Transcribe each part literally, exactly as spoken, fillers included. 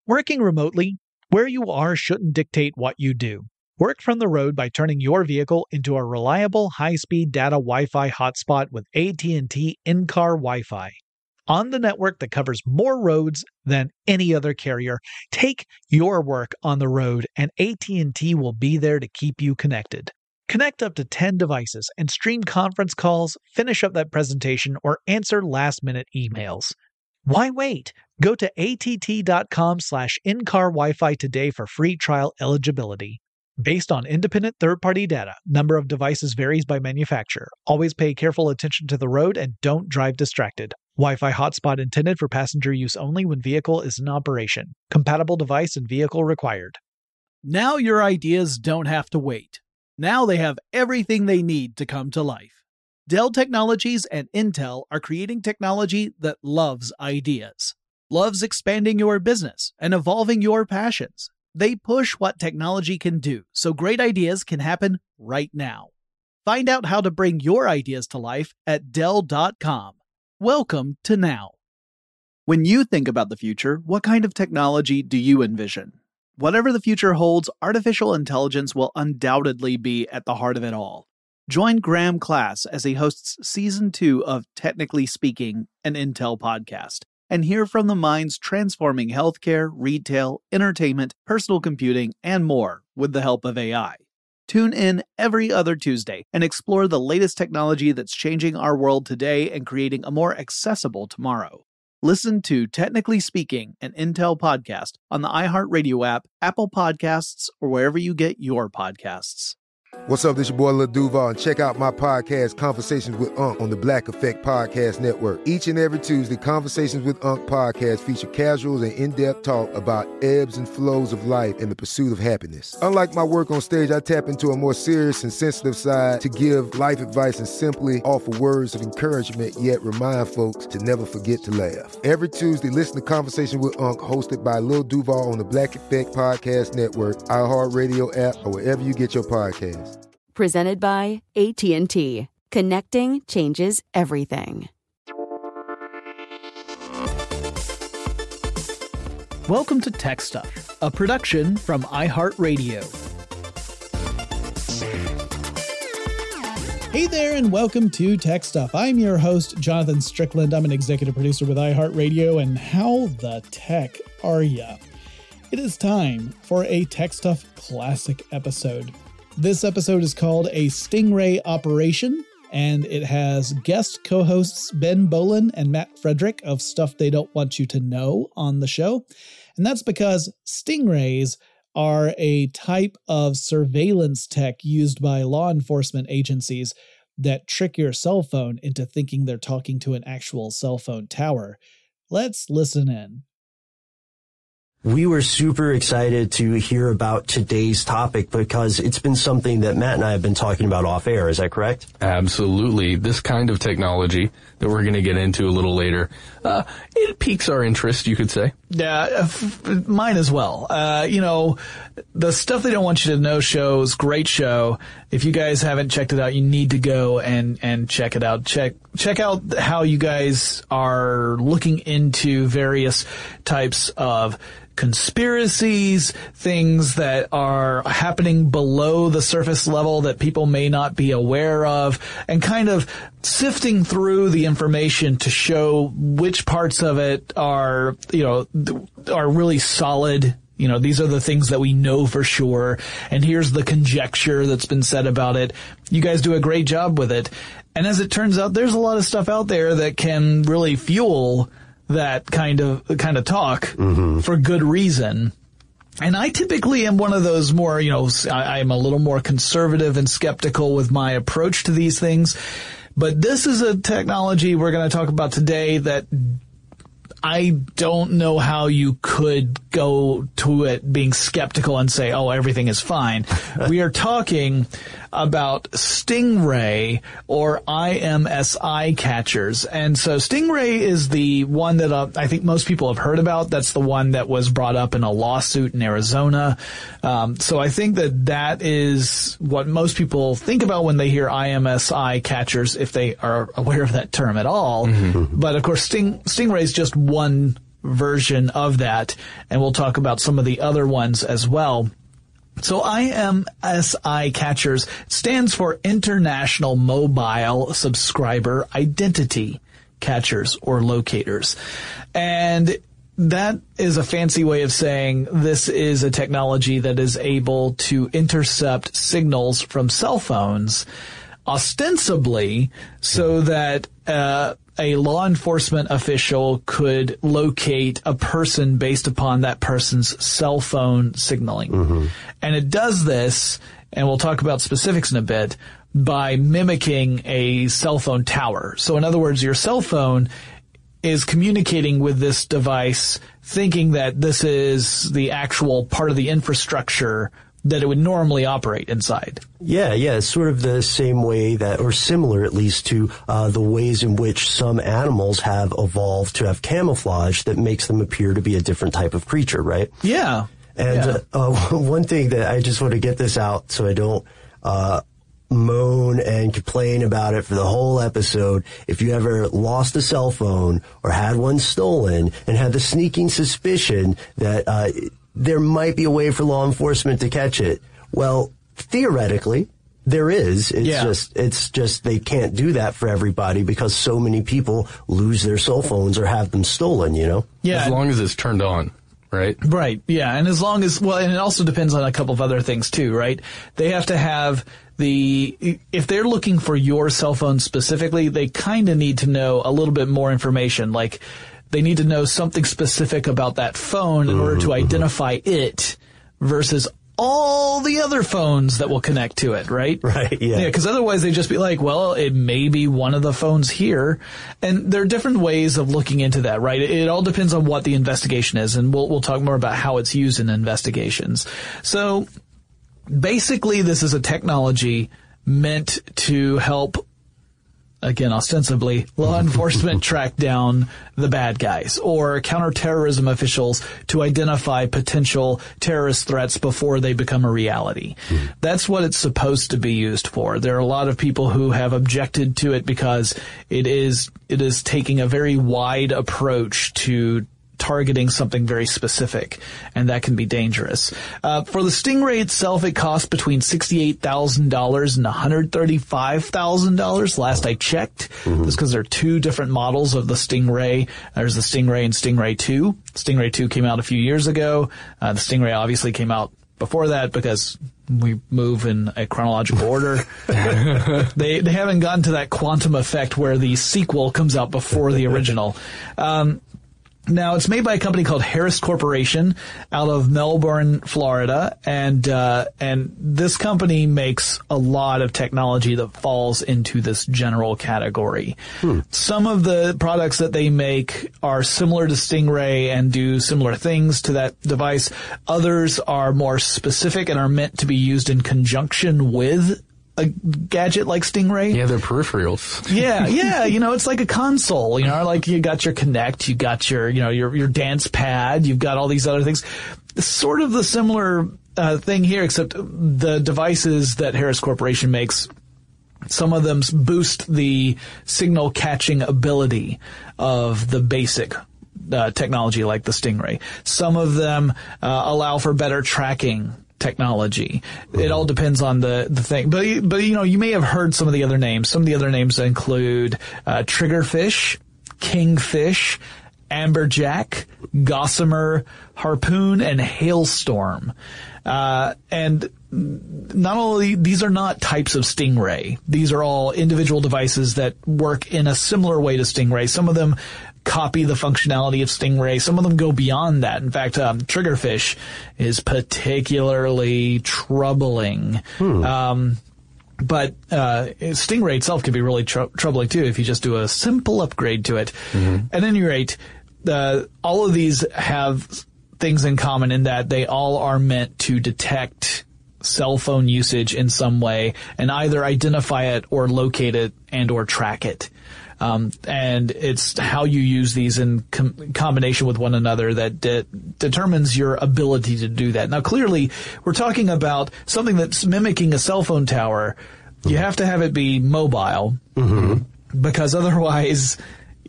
Working remotely, where you are shouldn't dictate what you do. Work from the road by turning your vehicle into a reliable high-speed data Wi-Fi hotspot with A T and T in-car Wi-Fi. On the network that covers more roads than any other carrier, take your work on the road and A T and T will be there to keep you connected. Connect up to ten devices and stream conference calls, finish up that presentation, or answer last-minute emails. Why wait? Go to att.com slash in-car Wi-Fi today for free trial eligibility. Based on independent third-party data, number of devices varies by manufacturer. Always pay careful attention to the road and don't drive distracted. Wi-Fi hotspot intended for passenger use only when vehicle is in operation. Compatible device and vehicle required. Now your ideas don't have to wait. Now they have everything they need to come to life. Dell Technologies and Intel are creating technology that loves ideas, loves expanding your business and evolving your passions. They push what technology can do so great ideas can happen right now. Find out how to bring your ideas to life at Dell dot com. Welcome to now. When you think about the future, what kind of technology do you envision? Whatever the future holds, artificial intelligence will undoubtedly be at the heart of it all. Join Graham Class as he hosts Season two of Technically Speaking, an Intel podcast, and hear from the minds transforming healthcare, retail, entertainment, personal computing, and more with the help of A I. Tune in every other Tuesday and explore the latest technology that's changing our world today and creating a more accessible tomorrow. Listen to Technically Speaking, an Intel podcast on the iHeartRadio app, Apple Podcasts, or wherever you get your podcasts. What's up, this your boy Lil Duval, and check out my podcast, Conversations with Unc, on the Black Effect Podcast Network. Each and every Tuesday, Conversations with Unc podcast feature casual and in-depth talk about ebbs and flows of life and the pursuit of happiness. Unlike my work on stage, I tap into a more serious and sensitive side to give life advice and simply offer words of encouragement, yet remind folks to never forget to laugh. Every Tuesday, listen to Conversations with Unc, hosted by Lil Duval on the Black Effect Podcast Network, iHeartRadio app, or wherever you get your podcasts. Presented by A T and T. Connecting changes everything. Welcome to Tech Stuff, a production from iHeartRadio. Hey there, and welcome to Tech Stuff. I'm your host, Jonathan Strickland. I'm an executive producer with iHeartRadio, and how the tech are ya? It is time for a Tech Stuff classic episode. This episode is called A Stingray Operation, and it has guest co-hosts Ben Bowlin and Matt Frederick of Stuff They Don't Want You to Know on the show. And that's because stingrays are a type of surveillance tech used by law enforcement agencies that trick your cell phone into thinking they're talking to an actual cell phone tower. Let's listen in. We were super excited to hear about today's topic because it's been something that Matt and I have been talking about off air. Is that correct? Absolutely. This kind of technology that we're going to get into a little later, uh, it piques our interest, you could say. Yeah, f- mine as well. Uh, you know, the Stuff They Don't Want You to Know shows, great show. If you guys haven't checked it out, you need to go and, and check it out. Check, check out how you guys are looking into various types of conspiracies, things that are happening below the surface level that people may not be aware of, and kind of sifting through the information to show which parts of it are, you know, are really solid. You know, these are the things that we know for sure, and here's the conjecture that's been said about it. You guys do a great job with it. And as it turns out, there's a lot of stuff out there that can really fuel that kind of kind of talk mm-hmm. for good reason. And I typically am one of those more, you know, I, I'm a little more conservative and skeptical with my approach to these things. But this is a technology we're going to talk about today that I don't know how you could go to it being skeptical and say, oh, everything is fine. We are talking about Stingray or I M S I catchers. And so Stingray is the one that uh, I think most people have heard about. That's the one that was brought up in a lawsuit in Arizona. Um, so I think that that is what most people think about when they hear I M S I catchers, if they are aware of that term at all. Mm-hmm. But of course, Sting, Stingray is just one version of that, and we'll talk about some of the other ones as well. So I M S I Catchers stands for International Mobile Subscriber Identity Catchers or Locators. And that is a fancy way of saying this is a technology that is able to intercept signals from cell phones, ostensibly so that uh, a law enforcement official could locate a person based upon that person's cell phone signaling. Mm-hmm. And it does this, and we'll talk about specifics in a bit, by mimicking a cell phone tower. So in other words, your cell phone is communicating with this device, thinking that this is the actual part of the infrastructure that it would normally operate inside. Yeah, yeah, it's sort of the same way that, or similar at least to uh, the ways in which some animals have evolved to have camouflage that makes them appear to be a different type of creature, right? Yeah. And yeah. Uh, uh, one thing that I just want to get this out so I don't uh moan and complain about it for the whole episode. If you ever lost a cell phone or had one stolen and had the sneaking suspicion that uh there might be a way for law enforcement to catch it, well, theoretically, there is. It's yeah. just, it's just they can't do that for everybody because so many people lose their cell phones or have them stolen, you know? Yeah. As long as it's turned on. Right? Right, yeah. And as long as, well, and it also depends on a couple of other things too, right? They have to have the, if they're looking for your cell phone specifically, they kind of need to know a little bit more information. Like, they need to know something specific about that phone in order to identify it versus all the other phones that will connect to it, right? Right, yeah. Yeah, because otherwise they'd just be like, well, it may be one of the phones here. And there are different ways of looking into that, right? It, it all depends on what the investigation is, and we'll, we'll talk more about how it's used in investigations. So basically this is a technology meant to help, again, ostensibly, law enforcement track down the bad guys or counterterrorism officials to identify potential terrorist threats before they become a reality. Mm. That's what it's supposed to be used for. There are a lot of people who have objected to it because it is, it is taking a very wide approach to targeting something very specific, and that can be dangerous. Uh, for the Stingray itself, it costs between sixty-eight thousand dollars and one hundred thirty-five thousand dollars last I checked. Mm-hmm. That's because there are two different models of the Stingray. There's the Stingray and Stingray two. Stingray two came out a few years ago. Uh, the Stingray obviously came out before that because we move in a chronological order. they they haven't gotten to that quantum effect where the sequel comes out before the original. Um, Now, it's made by a company called Harris Corporation out of Melbourne, Florida, and uh and this company makes a lot of technology that falls into this general category. Hmm. Some of the products that they make are similar to Stingray and do similar things to that device. Others are more specific and are meant to be used in conjunction with a gadget like Stingray. Yeah, they're peripherals. yeah, yeah, you know, it's like a console, you know, like you got your Kinect, you got your, you know, your, your dance pad, you've got all these other things. It's sort of the similar uh, thing here, except the devices that Harris Corporation makes, some of them boost the signal catching ability of the basic uh, technology like the Stingray. Some of them uh, allow for better tracking technology. It all depends on the, the thing. But, but, you know, you may have heard some of the other names. Some of the other names include, uh, Triggerfish, Kingfish, Amberjack, Gossamer, Harpoon, and Hailstorm. Uh, and not only, these are not types of Stingray. These are all individual devices that work in a similar way to Stingray. Some of them copy the functionality of Stingray. Some of them go beyond that. In fact, um, Triggerfish is particularly troubling. Hmm. Um, but uh, Stingray itself can be really tr- troubling too if you just do a simple upgrade to it. Mm-hmm. At any rate, uh, all of these have things in common in that they all are meant to detect cell phone usage in some way and either identify it or locate it and or track it. Um, and it's how you use these in com- combination with one another that de- determines your ability to do that. Now, clearly, we're talking about something that's mimicking a cell phone tower. You have to have it be mobile, mm-hmm. because otherwise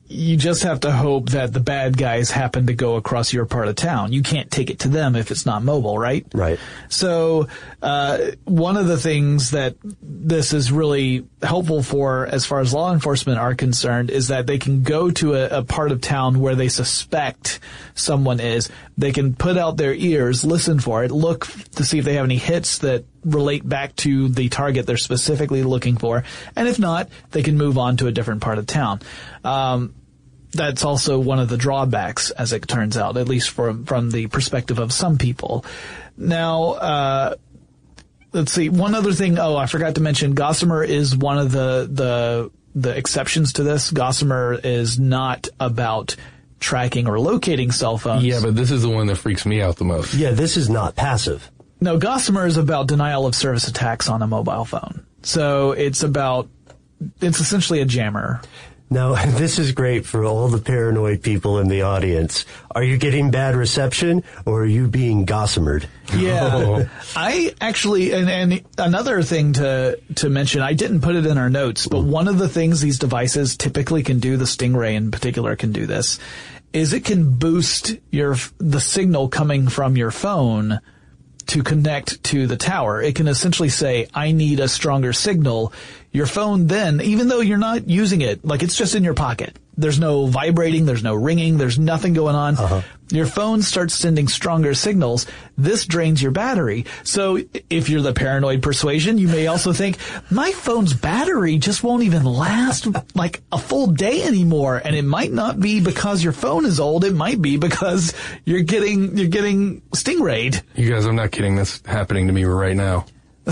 you just have to hope that the bad guys happen to go across your part of town. You can't take it to them if it's not mobile, right? Right. So, uh, one of the things that this is really helpful for as far as law enforcement are concerned is that they can go to a, a part of town where they suspect someone is. They can put out their ears, listen for it, look to see if they have any hits that relate back to the target they're specifically looking for. And if not, they can move on to a different part of town. Um, that's also one of the drawbacks, as it turns out, at least from, from the perspective of some people. Now, uh, let's see, one other thing, oh, I forgot to mention, Gossamer is one of the, the, the exceptions to this. Gossamer is not about tracking or locating cell phones. Yeah, but this is the one that freaks me out the most. Yeah, this is not passive. No, Gossamer is about denial of service attacks on a mobile phone. So it's about, it's essentially a jammer. Now, this is great for all the paranoid people in the audience. Are you getting bad reception, or are you being gossamered? Yeah. Oh. I actually, and, and another thing to, to mention, I didn't put it in our notes, but one of the things these devices typically can do, the Stingray in particular can do this, is it can boost your, the signal coming from your phone to connect to the tower. It can essentially say, I need a stronger signal. Your phone then, even though you're not using it, like it's just in your pocket, there's no vibrating, there's no ringing, there's nothing going on. Uh-huh. Your phone starts sending stronger signals. This drains your battery. So if you're the paranoid persuasion, you may also think, my phone's battery just won't even last like a full day anymore. And it might not be because your phone is old. It might be because you're getting, you're getting Stingrayed. You guys, I'm not kidding. That's happening to me right now.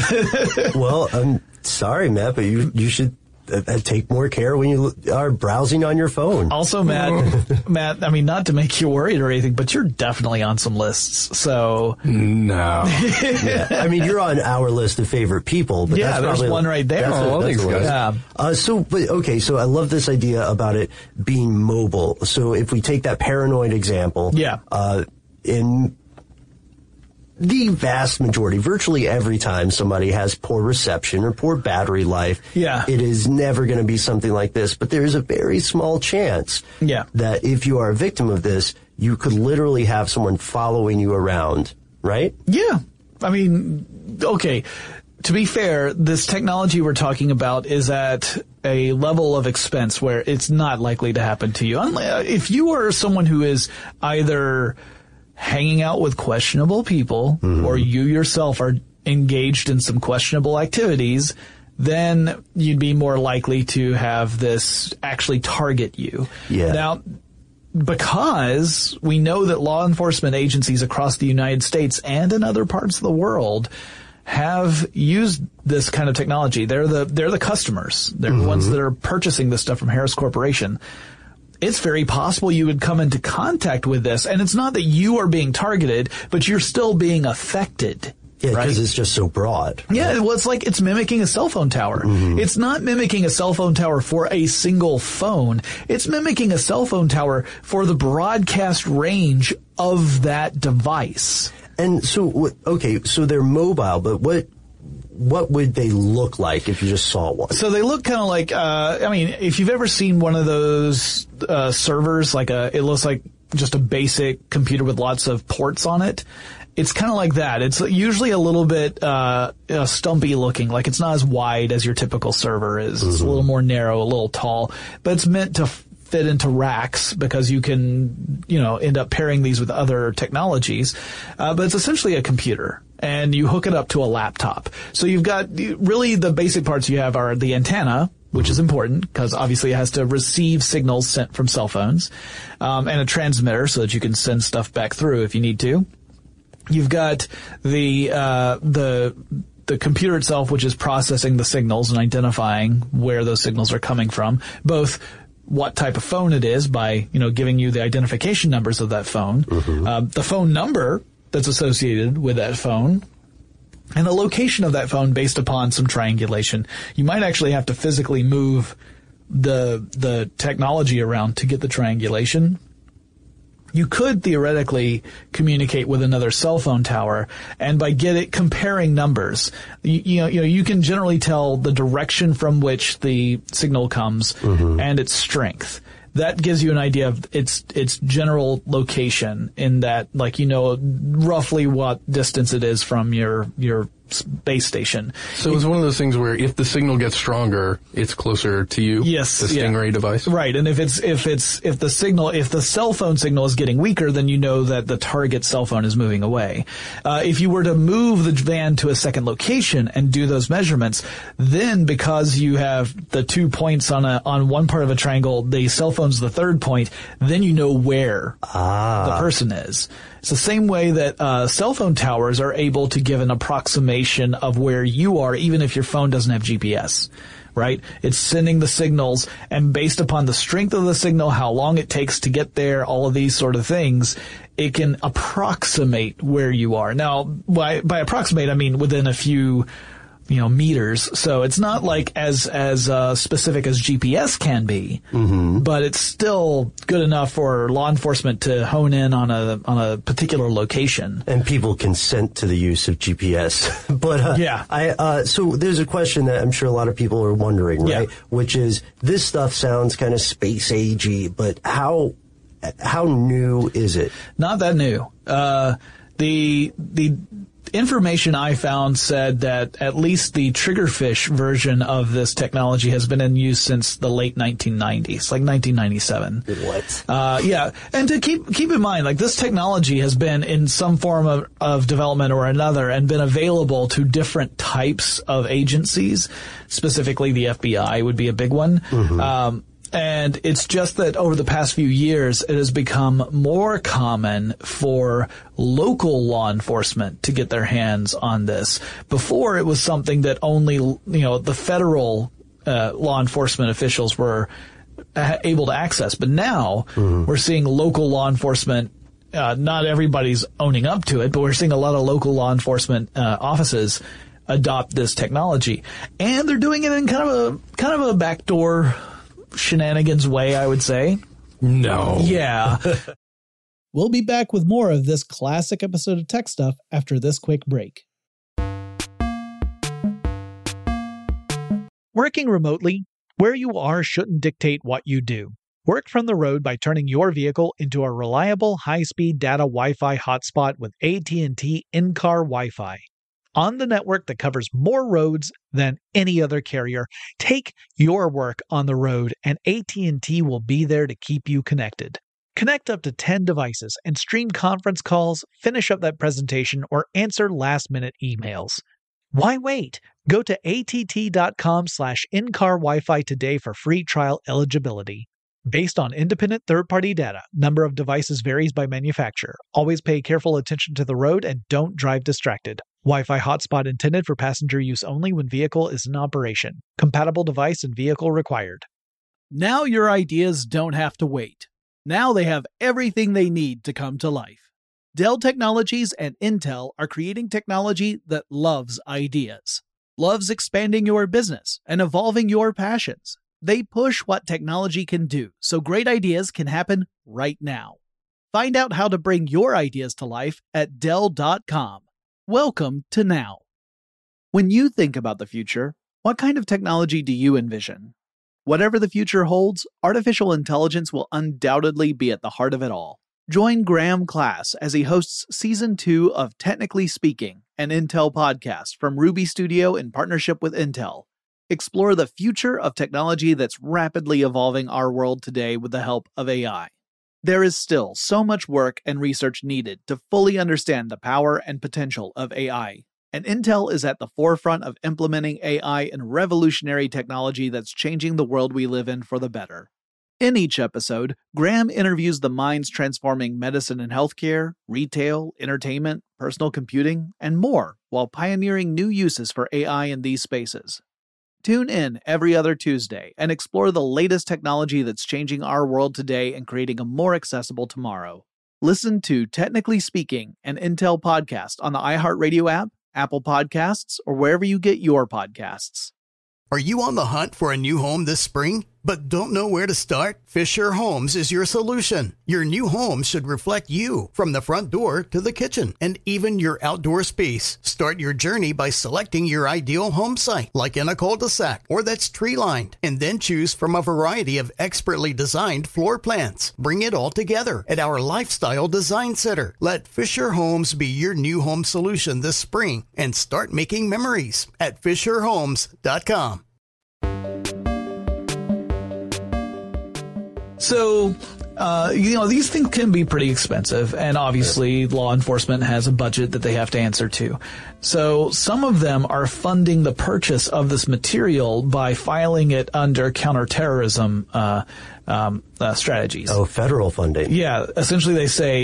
Well, I'm sorry, Matt, but you, you should Uh, take more care when you are browsing on your phone. Also, Matt, Matt, I mean, not to make you worried or anything, but you're definitely on some lists. So no, yeah. I mean, you're on our list of favorite people. But yeah, that's there's probably, one right there. That's Oh, a, that's thanks, guys. Yeah. Uh, so, but okay, so I love this idea about it being mobile. So if we take that paranoid example, yeah, uh, in the vast majority, virtually every time somebody has poor reception or poor battery life, yeah. it is never going to be something like this. But there is a very small chance yeah. that if you are a victim of this, you could literally have someone following you around, right? Yeah. I mean, okay. To be fair, this technology we're talking about is at a level of expense where it's not likely to happen to you. If you are someone who is either hanging out with questionable people, mm-hmm. or you yourself are engaged in some questionable activities, then you'd be more likely to have this actually target you. Yeah. Now, because we know that law enforcement agencies across the United States and in other parts of the world have used this kind of technology. They're the, they're the customers. They're mm-hmm. the ones that are purchasing this stuff from Harris Corporation. It's very possible you would come into contact with this, and it's not that you are being targeted, but you're still being affected. Yeah, because right? it's just so broad. Yeah, right? well, it's like it's mimicking a cell phone tower. Mm-hmm. It's not mimicking a cell phone tower for a single phone. It's mimicking a cell phone tower for the broadcast range of that device. And so, okay, so they're mobile, but what... what would they look like if you just saw one? So they look kind of like, uh, I mean, if you've ever seen one of those uh, servers, like a, it looks like just a basic computer with lots of ports on it. It's kind of like that. It's usually a little bit uh, uh, stumpy looking, like it's not as wide as your typical server is. Mm-hmm. It's a little more narrow, a little tall, but it's meant to fit into racks because you can, you know, end up pairing these with other technologies. Uh, but it's essentially a computer, and you hook it up to a laptop. So you've got really the basic parts you have are the antenna, which is important because obviously it has to receive signals sent from cell phones, um, and a transmitter so that you can send stuff back through if you need to. You've got the uh, the the computer itself, which is processing the signals and identifying where those signals are coming from, both what type of phone it is by, you know, giving you the identification numbers of that phone, mm-hmm. uh, the phone number that's associated with that phone, and the location of that phone based upon some triangulation. You might actually have to physically move the the technology around to get the triangulation. You could theoretically communicate with another cell phone tower, and by get it comparing numbers, you, you know, you know, you can generally tell the direction from which the signal comes mm-hmm. and its strength. that gives you an idea of its its general location, in that, like, you know roughly what distance it is from your your base station. So it's one of those things where if the signal gets stronger, it's closer to you. Yes, the Stingray yeah. device. Right, and if it's if it's if the signal if the cell phone signal is getting weaker, then you know that the target cell phone is moving away. Uh, if you were to move the van to a second location and do those measurements, then because you have the two points on a on one part of a triangle, the cell phone's the third point, then you know where ah. the person is. It's the same way that uh, cell phone towers are able to give an approximation of where you are, even if your phone doesn't have G P S, right? It's sending the signals, and based upon the strength of the signal, how long it takes to get there, all of these sort of things, it can approximate where you are. Now, by, by approximate, I mean within a few you know, meters. So it's not like as, as, uh, specific as G P S can be, mm-hmm. but it's still good enough for law enforcement to hone in on a, on a particular location. And people consent to the use of G P S. but, uh, yeah. I, uh, so there's a question that I'm sure a lot of people are wondering, right? Yeah. Which is, this stuff sounds kind of space agey, but how, how new is it? Not that new. Uh, the, the, information I found said that at least the Triggerfish version of this technology has been in use since the late nineteen nineties, like nineteen ninety-seven. What? Uh, yeah. And to keep, keep in mind, like, this technology has been in some form of, of development or another and been available to different types of agencies. Specifically, the F B I would be a big one. Mm-hmm. Um, And it's just that over the past few years, it has become more common for local law enforcement to get their hands on this. Before, it was something that only, you know, the federal uh, law enforcement officials were uh, able to access. But now, mm-hmm. we're seeing local law enforcement. Uh, not everybody's owning up to it, but we're seeing a lot of local law enforcement uh, offices adopt this technology, and they're doing it in kind of a kind of a backdoor shenanigans way, I would say. No. Yeah. We'll be back with more of this classic episode of Tech Stuff after this quick break. Working remotely, where you are shouldn't dictate what you do. Work from the road by turning your vehicle into a reliable high-speed data Wi-Fi hotspot with A T and T in-car Wi-Fi. On the network that covers more roads than any other carrier, take your work on the road and A T and T will be there to keep you connected. Connect up to ten devices and stream conference calls, finish up that presentation, or answer last-minute emails. Why wait? Go to att.com slash in-car Wi-Fi today for free trial eligibility. Based on independent third-party data, number of devices varies by manufacturer. Always pay careful attention to the road and don't drive distracted. Wi-Fi hotspot intended for passenger use only when vehicle is in operation. Compatible device and vehicle required. Now your ideas don't have to wait. Now they have everything they need to come to life. Dell Technologies and Intel are creating technology that loves ideas, loves expanding your business and evolving your passions. They push what technology can do so great ideas can happen right now. Find out how to bring your ideas to life at Dell dot com. Welcome to now. When you think about the future, what kind of technology do you envision? Whatever the future holds, artificial intelligence will undoubtedly be at the heart of it all. Join Graham Class as he hosts Season two of Technically Speaking, an Intel podcast from Ruby Studio in partnership with Intel. Explore the future of technology that's rapidly evolving our world today with the help of A I. There is still so much work and research needed to fully understand the power and potential of A I, and Intel is at the forefront of implementing A I in revolutionary technology that's changing the world we live in for the better. In each episode, Graham interviews the minds transforming medicine and healthcare, retail, entertainment, personal computing, and more, while pioneering new uses for A I in these spaces. Tune in every other Tuesday and explore the latest technology that's changing our world today and creating a more accessible tomorrow. Listen to Technically Speaking, an Intel podcast on the iHeartRadio app, Apple Podcasts, or wherever you get your podcasts. Are you on the hunt for a new home this spring? but don't know where to start? Fisher Homes is your solution. Your new home should reflect you, from the front door to the kitchen and even your outdoor space. Start your journey by selecting your ideal home site, like in a cul-de-sac or that's tree-lined, and then choose from a variety of expertly designed floor plans. Bring it all together at our Lifestyle Design Center. Let Fisher Homes be your new home solution this spring and start making memories at fisher homes dot com. So, uh, you know, these things can be pretty expensive, and obviously law enforcement has a budget that they have to answer to. So some of them are funding the purchase of this material by filing it under counterterrorism uh, um, uh, strategies. Oh, federal funding. Yeah, essentially they say,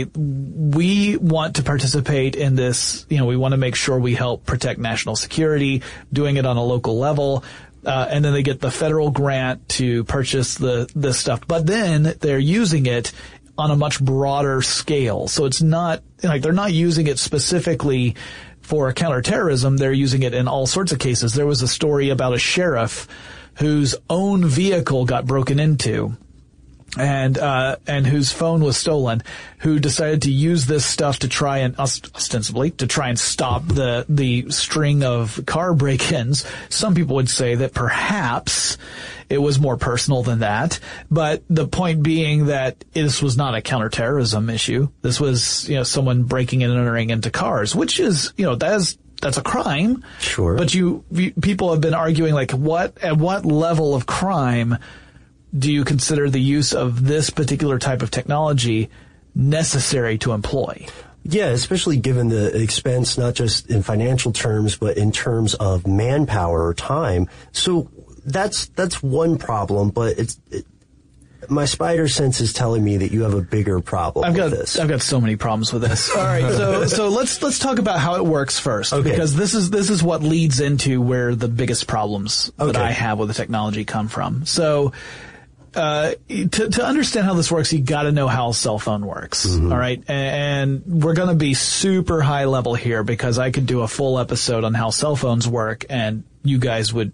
we want to participate in this, you know, we want to make sure we help protect national security, doing it on a local level. Uh, and then they get the federal grant to purchase the this stuff. But then they're using it on a much broader scale. So it's not, like, they're not using it specifically for counterterrorism. They're using it in all sorts of cases. There was a story about a sheriff whose own vehicle got broken into, and uh and whose phone was stolen, who decided to use this stuff to try and ostensibly to try and stop the the string of car break-ins. Some people would say that perhaps it was more personal than that, but the point being that this was not a counterterrorism issue. This was, you know, someone breaking and entering into cars, which is, you know, that is that's a crime. Sure. But you, you people have been arguing, like, what at what level of crime do you consider the use of this particular type of technology necessary to employ? Yeah, especially given the expense, not just in financial terms, but in terms of manpower or time. So that's that's one problem, but it's it, my spider sense is telling me that you have a bigger problem I've with got, this. I've got so many problems with this. All right, so so let's let's talk about how it works first, okay. because this is this is what leads into where the biggest problems okay. that I have with the technology come from. So. Uh, to, to understand how this works, you got to know how a cell phone works. Mm-hmm. All right. And, and we're going to be super high level here, because I could do a full episode on how cell phones work, and you guys would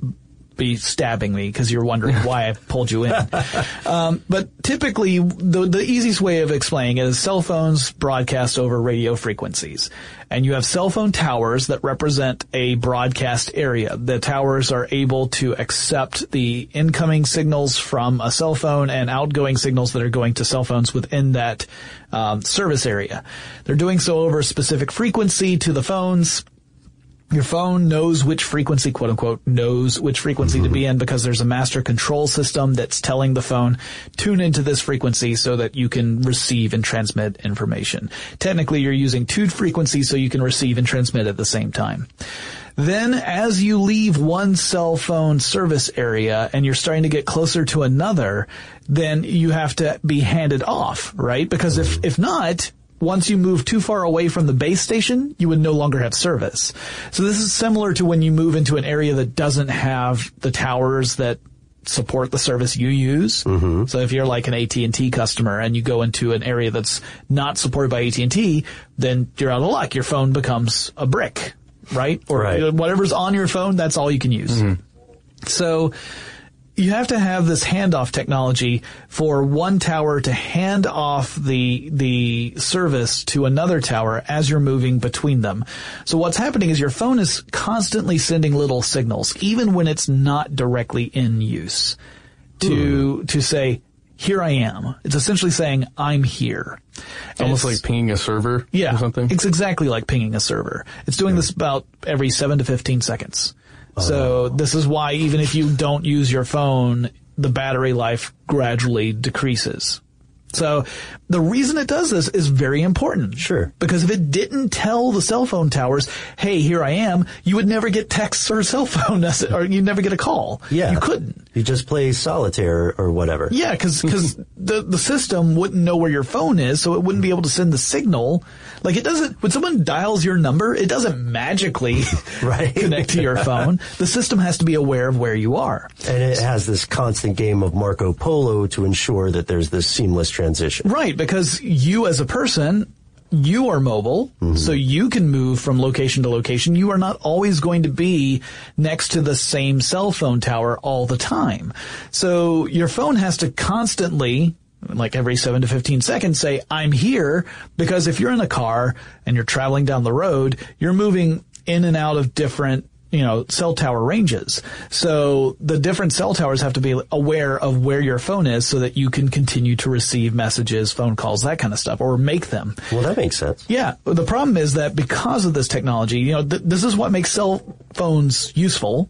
be stabbing me because you're wondering why I pulled you in. Um, but typically, the, the easiest way of explaining it is cell phones broadcast over radio frequencies. And you have cell phone towers that represent a broadcast area. The towers are able to accept the incoming signals from a cell phone and outgoing signals that are going to cell phones within that um, service area. They're doing so over a specific frequency to the phones. Your phone knows which frequency, quote unquote, knows which frequency mm-hmm. to be in, because there's a master control system that's telling the phone, tune into this frequency so that you can receive and transmit information. Technically, you're using two frequencies so you can receive and transmit at the same time. Then, as you leave one cell phone service area and you're starting to get closer to another, then you have to be handed off, right? Because if, if not, once you move too far away from the base station, you would no longer have service. So this is similar to when you move into an area that doesn't have the towers that support the service you use. Mm-hmm. So if you're like an A T and T customer and you go into an area that's not supported by A T and T, then you're out of luck. Your phone becomes a brick, right? Or right. whatever's on your phone, that's all you can use. Mm-hmm. So you have to have this handoff technology for one tower to hand off the the service to another tower as you're moving between them. So what's happening is your phone is constantly sending little signals, even when it's not directly in use, to mm. to say, here I am. It's essentially saying, I'm here. It's almost like pinging a server yeah, or something? It's exactly like pinging a server. It's doing yeah. this about every seven to fifteen seconds. So this is why even if you don't use your phone, the battery life gradually decreases. So the reason it does this is very important. Sure. Because if it didn't tell the cell phone towers, hey, here I am, you would never get texts or a cell phone message, or you'd never get a call. Yeah. You couldn't. You just play solitaire or whatever. Yeah, because because the, the system wouldn't know where your phone is, so it wouldn't be able to send the signal. Like, it doesn't, when someone dials your number, it doesn't magically right. connect to your phone. The system has to be aware of where you are. And it has this constant game of Marco Polo to ensure that there's this seamless transition. Right, because you as a person you are mobile, mm-hmm. so you can move from location to location. You are not always going to be next to the same cell phone tower all the time. So your phone has to constantly, like every seven to fifteen seconds, say, I'm here, because if you're in a car and you're traveling down the road, you're moving in and out of different, you know, cell tower ranges. So the different cell towers have to be aware of where your phone is so that you can continue to receive messages, phone calls, that kind of stuff, or make them. Well, that makes sense. Yeah. The problem is that because of this technology, you know, th- this is what makes cell phones useful.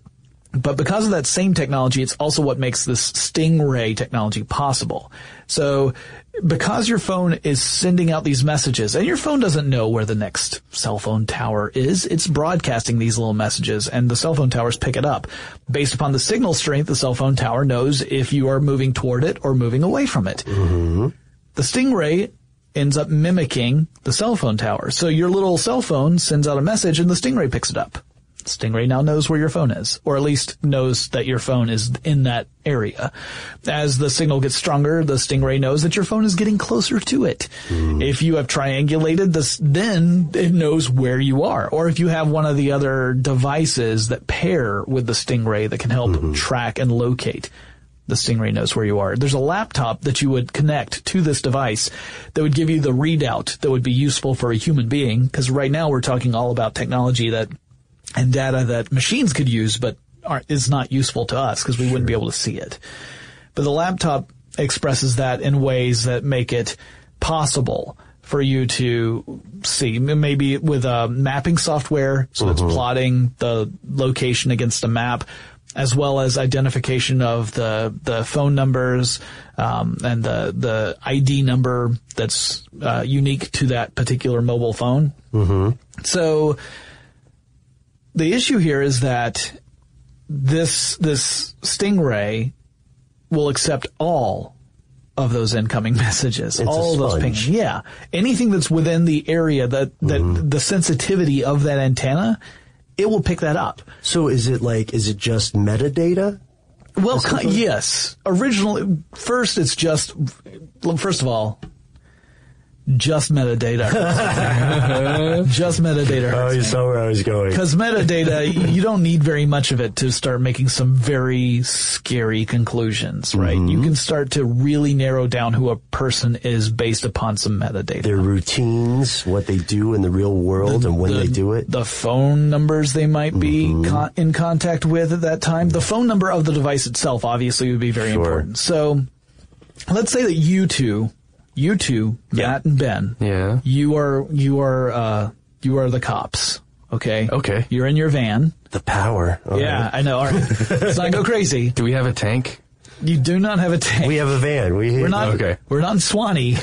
But because of that same technology, it's also what makes this Stingray technology possible. So because your phone is sending out these messages, and your phone doesn't know where the next cell phone tower is, it's broadcasting these little messages, and the cell phone towers pick it up. Based upon the signal strength, the cell phone tower knows if you are moving toward it or moving away from it. Mm-hmm. The Stingray ends up mimicking the cell phone tower. So your little cell phone sends out a message, and the Stingray picks it up. Stingray now knows where your phone is, or at least knows that your phone is in that area. As the signal gets stronger, the Stingray knows that your phone is getting closer to it. Mm. If you have triangulated this, then it knows where you are. Or if you have one of the other devices that pair with the Stingray that can help mm-hmm. track and locate, the Stingray knows where you are. There's a laptop that you would connect to this device that would give you the readout that would be useful for a human being, because right now we're talking all about technology that and data that machines could use, but aren't, is not useful to us because we wouldn't be able to see it. But the laptop expresses that in ways that make it possible for you to see, maybe with a mapping software, so mm-hmm. it's plotting the location against a map, as well as identification of the the phone numbers um, and the the I D number that's uh, unique to that particular mobile phone. Mm-hmm. So the issue here is that this this Stingray will accept all of those incoming messages, it's all of those pings. Yeah, anything that's within the area that that mm-hmm. the sensitivity of that antenna, it will pick that up. So is it like is it just metadata? Well, yes. Originally, first it's just first of all. Just metadata. Just metadata. Oh, you saw where I was going. Because metadata, you don't need very much of it to start making some very scary conclusions, right? Mm-hmm. You can start to really narrow down who a person is based upon some metadata. Their routines, what they do in the real world, the, and when the, they do it. The phone numbers they might be mm-hmm. con- in contact with at that time. The phone number of the device itself, obviously, would be very sure. important. So, let's say that you two... You two, yeah. Matt and Ben. Yeah. You are you are uh you are the cops. Okay. Okay. You're in your van. The power. All yeah, right. I know. All right. Let's not go crazy. Do we have a tank? You do not have a tank. We have a van. We we're not. Okay. We're not in Swanee.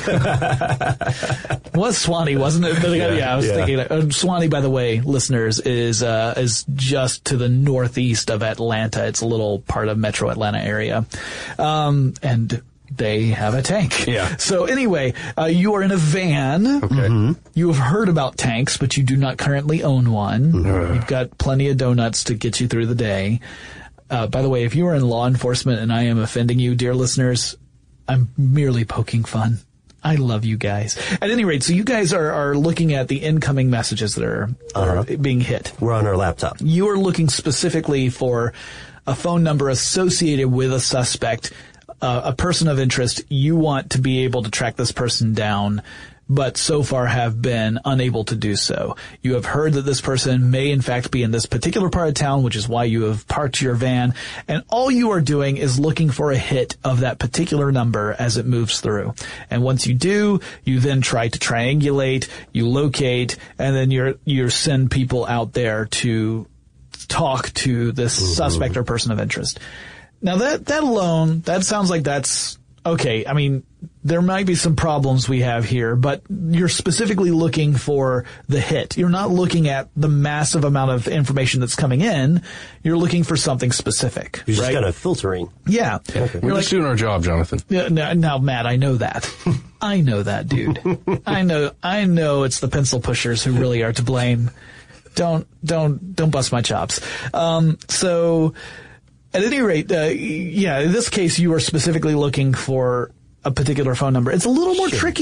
Was Swanee, wasn't it? Yeah, yeah I was yeah. thinking. Uh, Swanee, by the way, listeners, is uh is just to the northeast of Atlanta. It's a little part of Metro Atlanta area, um and. They have a tank. Yeah. So anyway, uh, you are in a van. Okay. Mm-hmm. You have heard about tanks, but you do not currently own one. Mm-hmm. You've got plenty of donuts to get you through the day. Uh, by the way, if you are in law enforcement and I am offending you, dear listeners, I'm merely poking fun. I love you guys. At any rate, so you guys are, are looking at the incoming messages that are, uh-huh. are being hit. We're on our laptop. You are looking specifically for a phone number associated with a suspect, uh, a person of interest. You want to be able to track this person down, but so far have been unable to do so. You have heard that this person may in fact be in this particular part of town, which is why you have parked your van, and all you are doing is looking for a hit of that particular number as it moves through. And once you do, you then try to triangulate, you locate, and then you're, you send people out there to talk to this mm-hmm. suspect or person of interest. Now that, that alone, that sounds like that's okay. I mean, there might be some problems we have here, but you're specifically looking for the hit. You're not looking at the massive amount of information that's coming in. You're looking for something specific. You're just right? kind of filtering. Yeah. Okay. We're like, just doing our job, Jonathan. Yeah, now, now, Matt, I know that. I know that, dude. I know, I know it's the pencil pushers who really are to blame. Don't, don't, don't bust my chops. Um, so, at any rate, uh, yeah, in this case, you are specifically looking for a particular phone number. It's a little more sure. tricky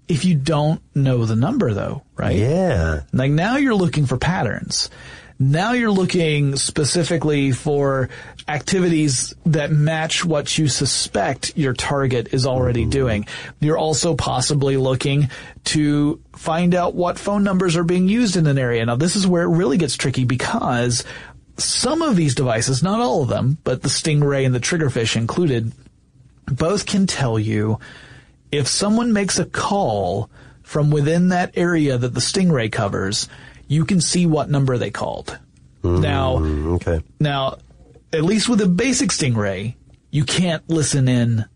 if you don't know the number, though, right? Yeah. Like now you're looking for patterns. Now you're looking specifically for activities that match what you suspect your target is already doing. You're also possibly looking to find out what phone numbers are being used in an area. Now, this is where it really gets tricky because some of these devices, not all of them, but the Stingray and the Triggerfish included, both can tell you if someone makes a call from within that area that the Stingray covers, you can see what number they called. Mm, now, okay. now, at least with a basic Stingray, you can't listen in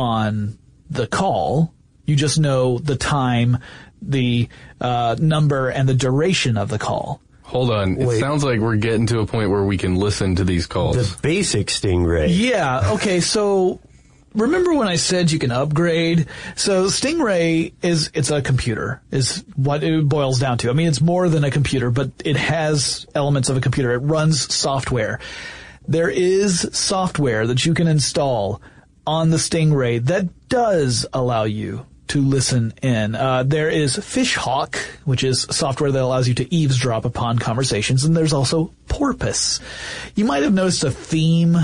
on the call. You just know the time, the uh, number, and the duration of the call. Hold on. It Wait. sounds like we're getting to a point where we can listen to these calls. The basic Stingray. Yeah, okay, so remember when I said you can upgrade? So Stingray is, it's a computer, is what it boils down to. I mean, it's more than a computer, but it has elements of a computer. It runs software. There is software that you can install on the Stingray that does allow you to listen in. Uh, there is Fishhawk, which is software that allows you to eavesdrop upon conversations, and there's also Porpoise. You might have noticed a theme.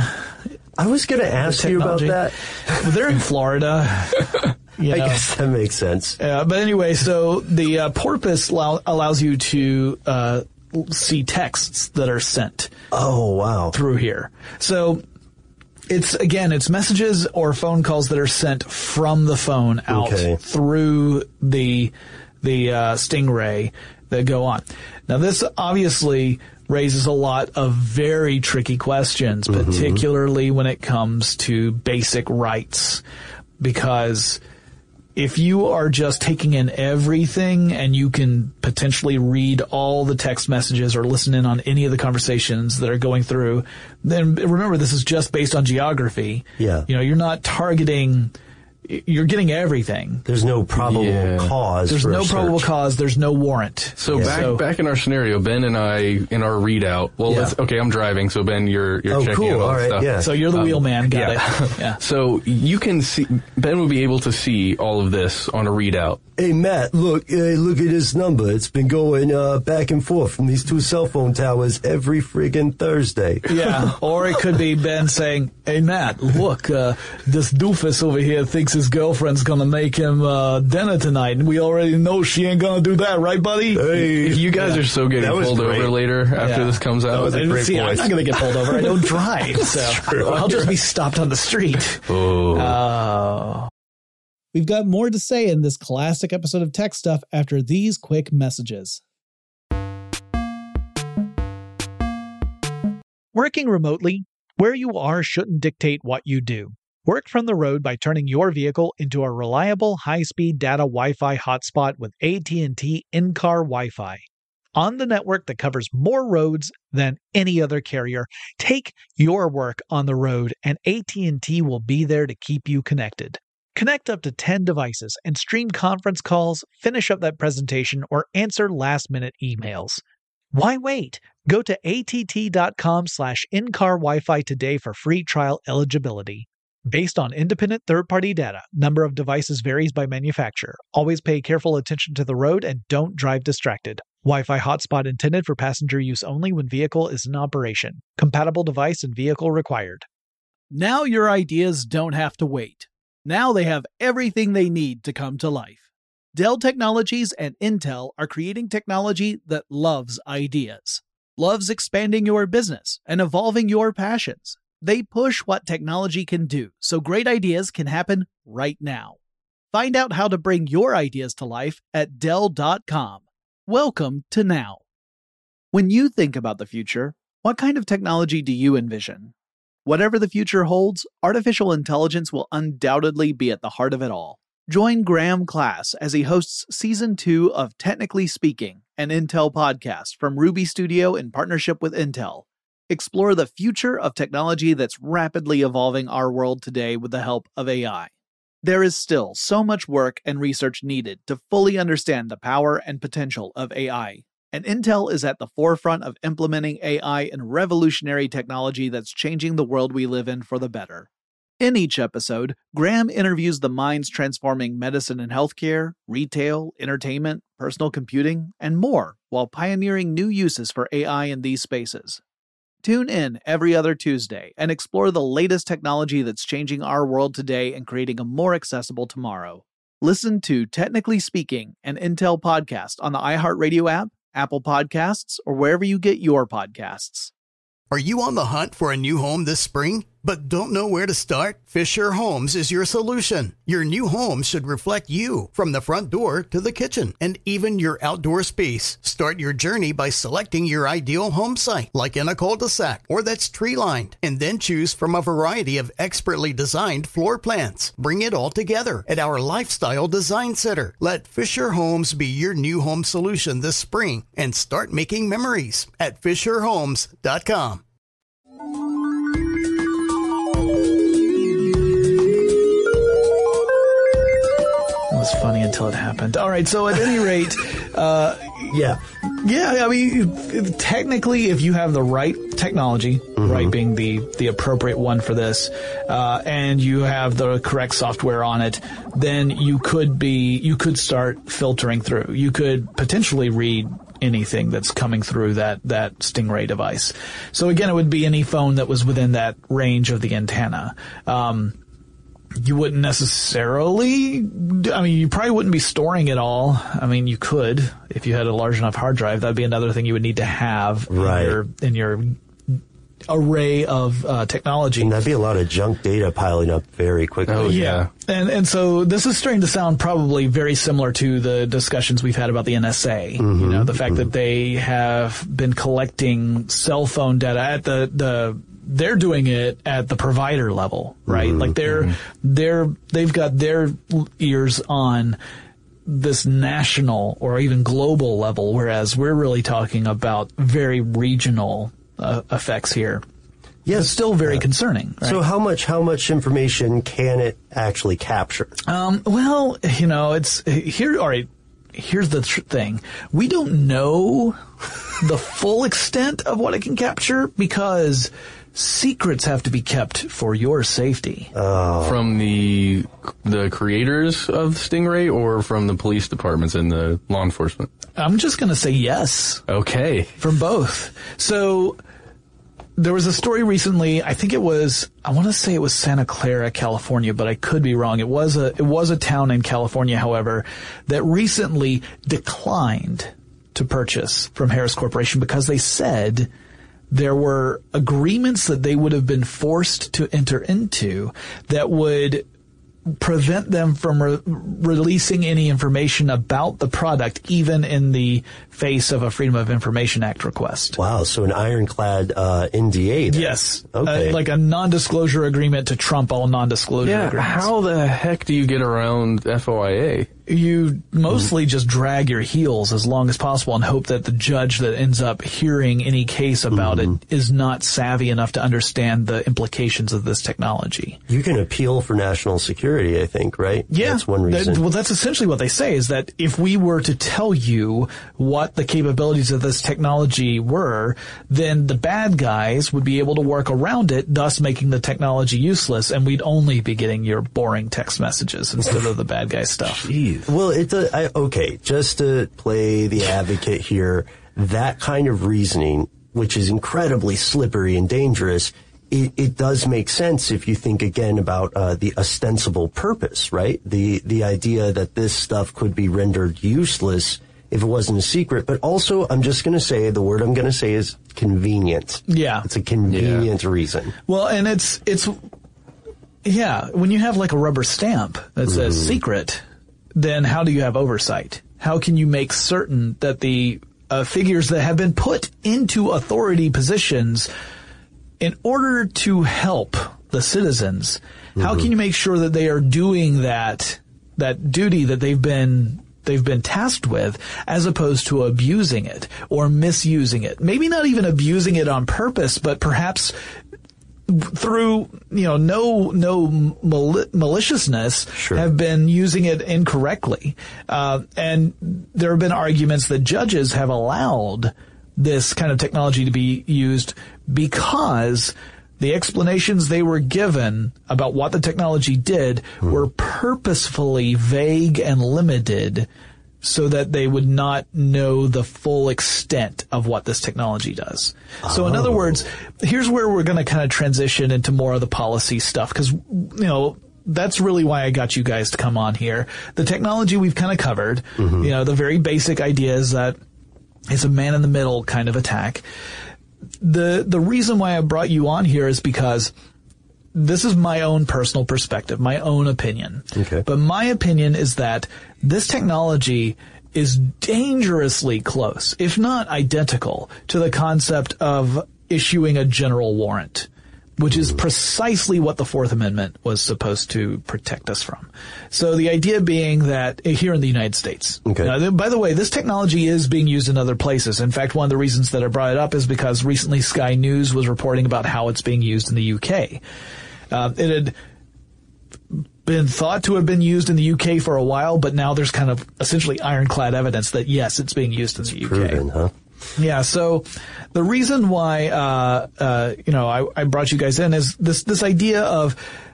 I was going to ask you about that. Well, they're in Florida. You know. I guess that makes sense. Uh, but anyway, so the uh, Porpoise allow- allows you to uh, see texts that are sent. Oh, wow. Through here. So it's, again, it's messages or phone calls that are sent from the phone out okay. through the the uh, Stingray that go on. Now, this obviously raises a lot of very tricky questions, mm-hmm. particularly when it comes to basic rights, because if you are just taking in everything and you can potentially read all the text messages or listen in on any of the conversations that are going through, then remember this is just based on geography. Yeah. You know, you're not targeting, you're getting everything. There's no probable yeah. cause. There's for no a probable search. cause. There's no warrant. So yeah. back So, back in our scenario, Ben and I, in our readout, well, Yeah. let's, okay, I'm driving, so Ben, you're you're Oh, checking cool. out all, All the right, stuff. yeah. so you're the Um, wheelman. Got yeah. it. Yeah. So you can see, Ben will be able to see all of this on a readout. Hey, Matt, look, uh, look at this number. It's been going uh, back and forth from these two cell phone towers every friggin' Thursday. Yeah, or it could be Ben saying, "Hey Matt, look, uh, this doofus over here thinks his girlfriend's gonna make him uh, dinner tonight, and we already know she ain't gonna do that, right, buddy?" Hey. You guys Yeah. are so getting That was pulled great. over later after Yeah. this comes out. was a great See, voice. I'm not gonna get pulled over. I don't drive, so I'll just be stopped on the street. Oh. Oh. We've got more to say in this classic episode of Tech Stuff after these quick messages. Working remotely, where you are shouldn't dictate what you do. Work from the road by turning your vehicle into a reliable high-speed data Wi-Fi hotspot with A T and T in-car Wi-Fi. On the network that covers more roads than any other carrier, take your work on the road and A T and T will be there to keep you connected. Connect up to ten devices and stream conference calls, finish up that presentation, or answer last-minute emails. Why wait? Go to att.com slash in-car Wi-Fi today for free trial eligibility. Based on independent third-party data, number of devices varies by manufacturer. Always pay careful attention to the road and don't drive distracted. Wi-Fi hotspot intended for passenger use only when vehicle is in operation. Compatible device and vehicle required. Now your ideas don't have to wait. Now they have everything they need to come to life. Dell Technologies and Intel are creating technology that loves ideas, loves expanding your business and evolving your passions. They push what technology can do so great ideas can happen right now. Find out how to bring your ideas to life at Dell dot com. Welcome to Now. When you think about the future, what kind of technology do you envision? Whatever the future holds, artificial intelligence will undoubtedly be at the heart of it all. Join Graham Class as he hosts Season two of Technically Speaking, an Intel podcast from Ruby Studio in partnership with Intel. Explore the future of technology that's rapidly evolving our world today with the help of A I. There is still so much work and research needed to fully understand the power and potential of A I. And Intel is at the forefront of implementing A I in revolutionary technology that's changing the world we live in for the better. In each episode, Graham interviews the minds transforming medicine and healthcare, retail, entertainment, personal computing, and more, while pioneering new uses for A I in these spaces. Tune in every other Tuesday and explore the latest technology that's changing our world today and creating a more accessible tomorrow. Listen to Technically Speaking, an Intel podcast on the iHeartRadio app, Apple Podcasts, or wherever you get your podcasts. Are you on the hunt for a new home this spring, but don't know where to start? Fisher Homes is your solution. Your new home should reflect you, from the front door to the kitchen, and even your outdoor space. Start your journey by selecting your ideal home site, like in a cul-de-sac or that's tree-lined, and then choose from a variety of expertly designed floor plans. Bring it all together at our Lifestyle Design Center. Let Fisher Homes be your new home solution this spring and start making memories at fisher homes dot com. It was funny until it happened. All right, so at any rate, uh, Yeah. yeah, I mean, technically, if you have the right technology, Mm-hmm. right being the, the appropriate one for this, uh, and you have the correct software on it, then you could be, you could start filtering through. You could potentially read anything that's coming through that, that Stingray device. So again, it would be any phone that was within that range of the antenna. Um, You wouldn't necessarily, I mean, you probably wouldn't be storing it all. I mean, you could, if you had a large enough hard drive, that'd be another thing you would need to have Right. in your, in your array of uh, technology. And that'd be a lot of junk data piling up very quickly. Oh, yeah. And and so this is starting to sound probably very similar to the discussions we've had about the N S A. Mm-hmm. You know, the fact that they have been collecting cell phone data at the, the they're doing it at the provider level, right? Mm-hmm. Like they're they're they've got their ears on this national or even global level, whereas we're really talking about very regional uh, effects here. Yes. It's still very concerning. Right? So how much how much information can it actually capture? Um, well, you know, it's here. All right. Here's the tr- thing. We don't know the full extent of what it can capture because secrets have to be kept for your safety. From the the creators of Stingray or from the police departments and the law enforcement? I'm just going to say yes. Okay. From both. So there was a story recently, I think it was, I want to say it was Santa Clara, California, but I could be wrong. It was a, it was a town in California, however, that recently declined to purchase from Harris Corporation because they said there were agreements that they would have been forced to enter into that would prevent them from re- releasing any information about the product, even in the face of a Freedom of Information Act request. Wow, so an ironclad uh, N D A then. Yes. Okay. Uh, like a non-disclosure agreement to trump all non-disclosure Yeah, agreements. how the heck do you get around F O I A? You mostly just drag your heels as long as possible and hope that the judge that ends up hearing any case about Mm-hmm. it is not savvy enough to understand the implications of this technology. You can appeal for national security, I think, right? Yeah. That's one That- reason. well, that's essentially what they say, is that if we were to tell you what the capabilities of this technology were, then the bad guys would be able to work around it, thus making the technology useless, and we'd only be getting your boring text messages instead of the bad guy stuff. Jeez. Well, it does, I, okay, just to play the advocate here, that kind of reasoning, which is incredibly slippery and dangerous, it, it does make sense if you think again about uh, the ostensible purpose, right? The the idea that this stuff could be rendered useless if it wasn't a secret. But also, I'm just going to say, the word I'm going to say is convenient. Yeah. It's a convenient reason. Well, and it's, it's, yeah, when you have like a rubber stamp that says secret, then how do you have oversight? How can you make certain that the uh, figures that have been put into authority positions in order to help the citizens, how can you make sure that they are doing that, that duty that they've been they've been tasked with, as opposed to abusing it or misusing it? Maybe not even abusing it on purpose, but perhaps through, you know, no no mal- maliciousness, Sure. have been using it incorrectly. Uh, and there have been arguments that judges have allowed this kind of technology to be used because the explanations they were given about what the technology did hmm. were purposefully vague and limited so that they would not know the full extent of what this technology does. Oh. So in other words, here's where we're going to kind of transition into more of the policy stuff, because, you know, that's really why I got you guys to come on here. The technology we've kind of covered, mm-hmm. you know, the very basic idea is that it's a man-in-the-middle kind of attack. The the reason why I brought you on here is because this is my own personal perspective, my own opinion. Okay. But my opinion is that this technology is dangerously close, if not identical, to the concept of issuing a general warrant, which is precisely what the Fourth Amendment was supposed to protect us from. So the idea being that here in the United States, okay. Now, by the way, this technology is being used in other places. In fact, one of the reasons that I brought it up is because recently Sky News was reporting about how it's being used in the U K. Uh, it had been thought to have been used in the U K for a while, but now there's kind of essentially ironclad evidence that yes, it's being used in the U K. Proven, huh? Yeah, so the reason why, uh, uh, you know, I, I brought you guys in is this, this idea of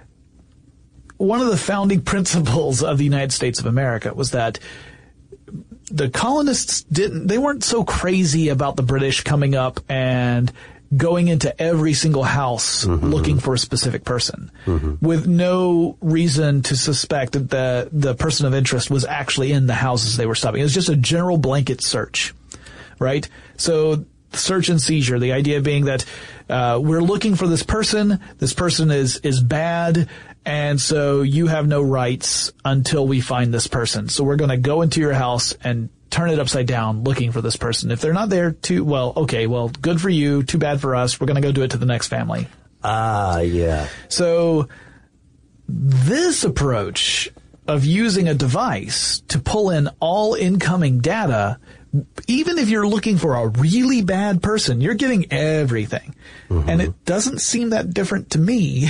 one of the founding principles of the United States of America was that the colonists didn't, they weren't so crazy about the British coming up and going into every single house mm-hmm. looking for a specific person mm-hmm. with no reason to suspect that the, the person of interest was actually in the houses they were stopping. It was just a general blanket search. Right? So search and seizure, the idea being that uh we're looking for this person, this person is is bad, and so you have no rights until we find this person. So we're going to go into your house and turn it upside down looking for this person. If they're not there, too, well, okay, well, good for you, too bad for us. We're going to go do it to the next family. Ah, yeah. So this approach of using a device to pull in all incoming data, even if you're looking for a really bad person, you're getting everything. Mm-hmm. And it doesn't seem that different to me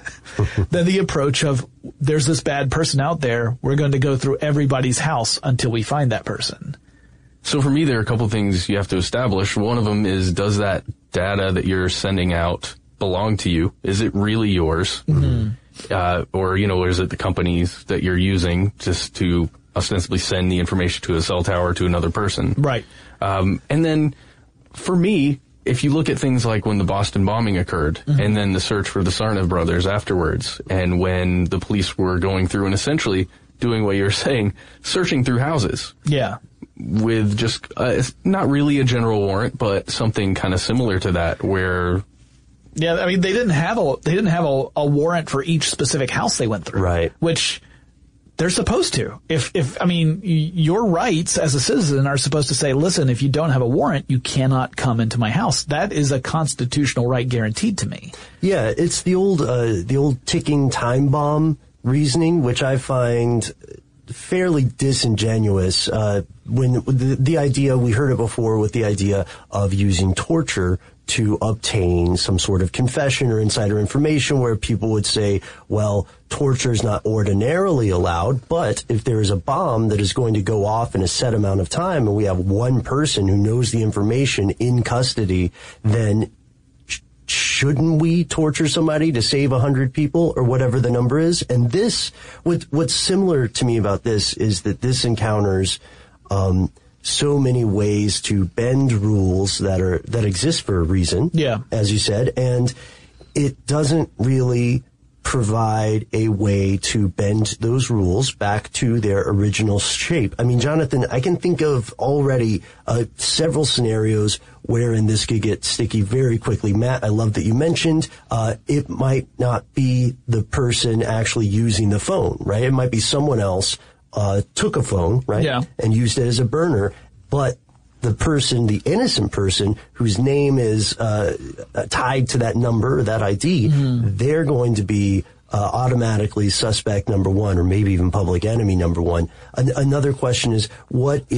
than the approach of there's this bad person out there. We're going to go through everybody's house until we find that person. So for me, there are a couple things you have to establish. One of them is, does that data that you're sending out belong to you? Is it really yours? Mm-hmm. Uh, or, you know, is it the companies that you're using just to ostensibly send the information to a cell tower to another person? Right. Um, and then for me, if you look at things like when the Boston bombing occurred mm-hmm. and then the search for the Tsarnaev brothers afterwards, and when the police were going through and essentially doing what you're saying, searching through houses. Yeah. With just, uh, it's not really a general warrant, but something kind of similar to that where... Yeah, I mean, they didn't have a, they didn't have a, a warrant for each specific house they went through. Right. Which they're supposed to. If, if, I mean, your rights as a citizen are supposed to say, listen, if you don't have a warrant, you cannot come into my house. That is a constitutional right guaranteed to me. Yeah, it's the old, uh, the old ticking time bomb reasoning, which I find fairly disingenuous. Uh, when the, the idea, we heard it before with the idea of using torture to obtain some sort of confession or insider information, where people would say, well, torture is not ordinarily allowed, but if there is a bomb that is going to go off in a set amount of time and we have one person who knows the information in custody, then sh- shouldn't we torture somebody to save a hundred people or whatever the number is? And this, what, what's similar to me about this is that this encounters, um, so many ways to bend rules that are that exist for a reason, yeah, as you said, and it doesn't really provide a way to bend those rules back to their original shape. I mean, Jonathan, I can think of already uh, several scenarios wherein this could get sticky very quickly. Matt, I love that you mentioned uh, it might not be the person actually using the phone, right? It might be someone else. Uh, took a phone, right? Yeah. And used it as a burner, but the person, the innocent person whose name is uh, tied to that number, that I D, mm-hmm. they're going to be uh, automatically suspect number one, or maybe even public enemy number one. An- another question is, what if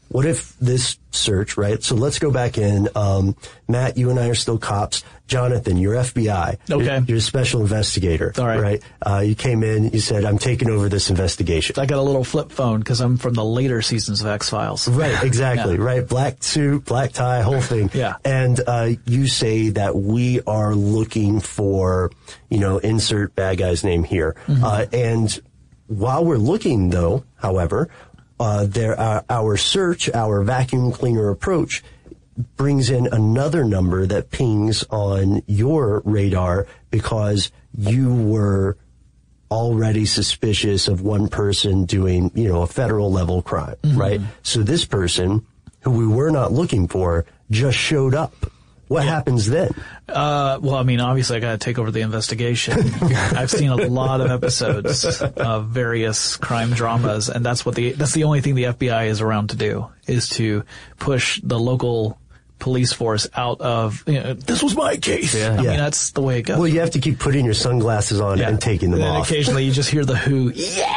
what if this search, right? So let's go back in. Um, Matt, you and I are still cops. Jonathan, you're F B I. Okay. You're, you're a special investigator. All right. Right? Uh, you came in, you said, I'm taking over this investigation. I got a little flip phone because I'm from the later seasons of X-Files. Right, exactly, Yeah. right? Black suit, black tie, whole thing. Yeah. And uh, you say that we are looking for, you know, insert bad guy's name here. Mm-hmm. Uh, and while we're looking, though, however, uh, there are, our search, our vacuum cleaner approach brings in another number that pings on your radar because you were already suspicious of one person doing, you know, a federal level crime, mm-hmm. right? So this person, who we were not looking for, just showed up. What yeah. happens then? Uh, well, I mean, obviously I gotta take over the investigation. I've seen a lot of episodes of various crime dramas, and that's what the, that's the only thing the F B I is around to do, is to push the local police force out of, you know, this was my case. Yeah. I Yeah. mean, that's the way it goes. Well, you have to keep putting your sunglasses on Yeah. and taking them and then off. occasionally you just hear the who.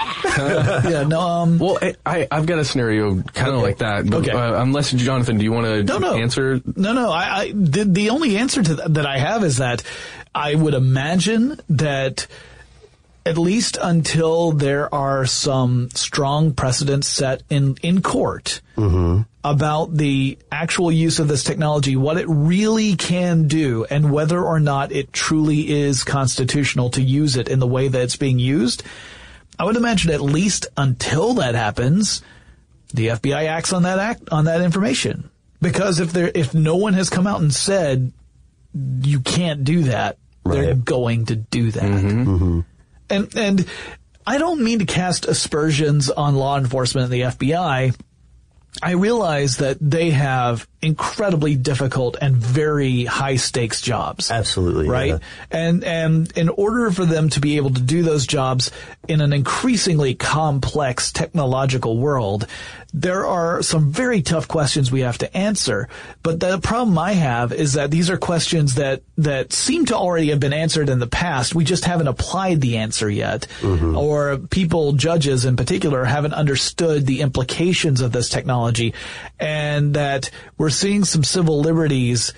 Yeah. yeah, no, um, Well, I, I, I've got a scenario kind of Okay. like that. But, Okay. uh, unless, Jonathan, do you want to No, no. answer? No, no. I, I the, the only answer to th- that I have is that I would imagine that at least until there are some strong precedents set in, in court Mm-hmm. about the actual use of this technology, what it really can do, and whether or not it truly is constitutional to use it in the way that it's being used, I would imagine at least until that happens, the F B I acts on that act, on that information. Because if there, if no one has come out and said you can't do that, they're Right. going to do that. Mm-hmm. And, and I don't mean to cast aspersions on law enforcement and the F B I. I realize that they have incredibly difficult and very high stakes jobs. Absolutely. Right? Yeah. And, and in order for them to be able to do those jobs in an increasingly complex technological world, there are some very tough questions we have to answer. But the problem I have is that these are questions that, that seem to already have been answered in the past. We just haven't applied the answer yet. Mm-hmm. Or people, judges in particular, haven't understood the implications of this technology, and that we're seeing some civil liberties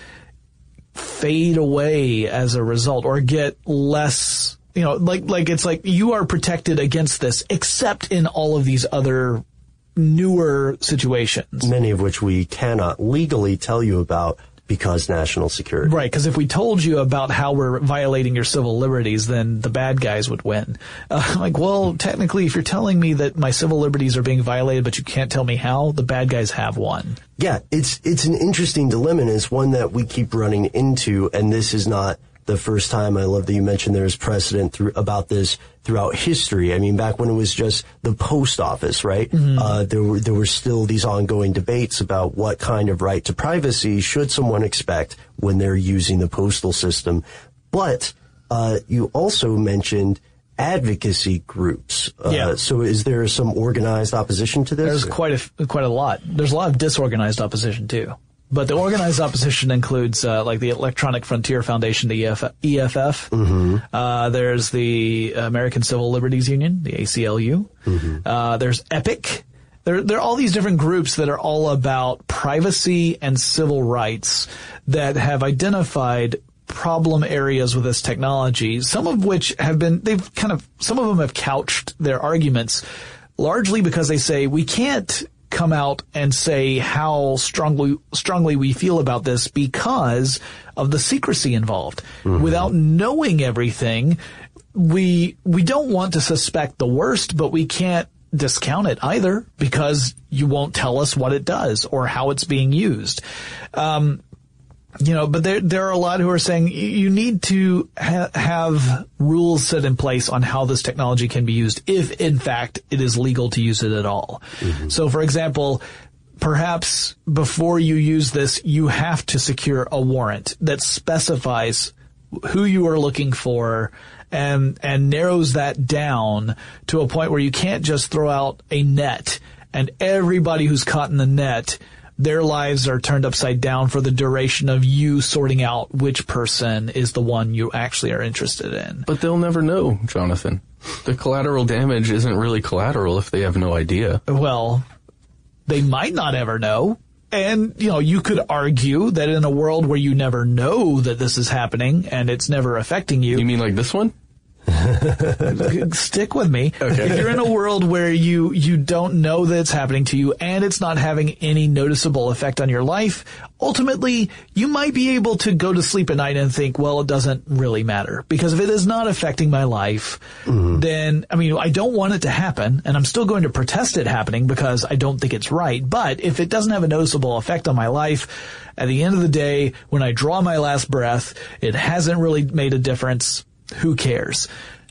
fade away as a result, or get less, you know, like, like it's like you are protected against this, except in all of these other newer situations. Many of which we cannot legally tell you about because national security. Right, because if we told you about how we're violating your civil liberties, then the bad guys would win. Uh, like, well, technically, if you're telling me that my civil liberties are being violated, but you can't tell me how, the bad guys have won. Yeah, it's it's an interesting dilemma, and it's one that we keep running into, and this is not the first time. I love that you mentioned there's precedent through, about this throughout history. I mean, back when it was just the post office, right? Mm-hmm. Uh, there were there were still these ongoing debates about what kind of right to privacy should someone expect when they're using the postal system. But uh, you also mentioned advocacy groups. Uh, yeah. So is there some organized opposition to this? There's quite a quite a lot. There's a lot of disorganized opposition too. But the organized opposition includes, uh, like the Electronic Frontier Foundation, the E F F. Mm-hmm. Uh, there's the American Civil Liberties Union, the A C L U. Mm-hmm. Uh, there's EPIC. There, there are all these different groups that are all about privacy and civil rights that have identified problem areas with this technology, some of which have been, they've kind of, some of them have couched their arguments largely because they say we can't come out and say how strongly strongly we feel about this because of the secrecy involved. Mm-hmm. Without knowing everything, we we don't want to suspect the worst, but we can't discount it either because you won't tell us what it does or how it's being used. Um, you know, but there there are a lot who are saying you need to ha- have rules set in place on how this technology can be used, if in fact it is legal to use it at all. Mm-hmm. So, for example, perhaps before you use this, you have to secure a warrant that specifies who you are looking for and and narrows that down to a point where you can't just throw out a net and everybody who's caught in the net, their lives are turned upside down for the duration of you sorting out which person is the one you actually are interested in. But they'll never know, Jonathan. The collateral damage isn't really collateral if they have no idea. Well, They might not ever know. And, you know, you could argue that in a world where you never know that this is happening and it's never affecting you. You mean like this one? Stick with me. Okay. If you're in a world where you, you don't know that it's happening to you and it's not having any noticeable effect on your life, ultimately, you might be able to go to sleep at night and think, well, it doesn't really matter. Because if it is not affecting my life, mm-hmm. then, I mean, I don't want it to happen, and I'm still going to protest it happening because I don't think it's right. But if it doesn't have a noticeable effect on my life, at the end of the day, when I draw my last breath, it hasn't really made a difference. Who cares?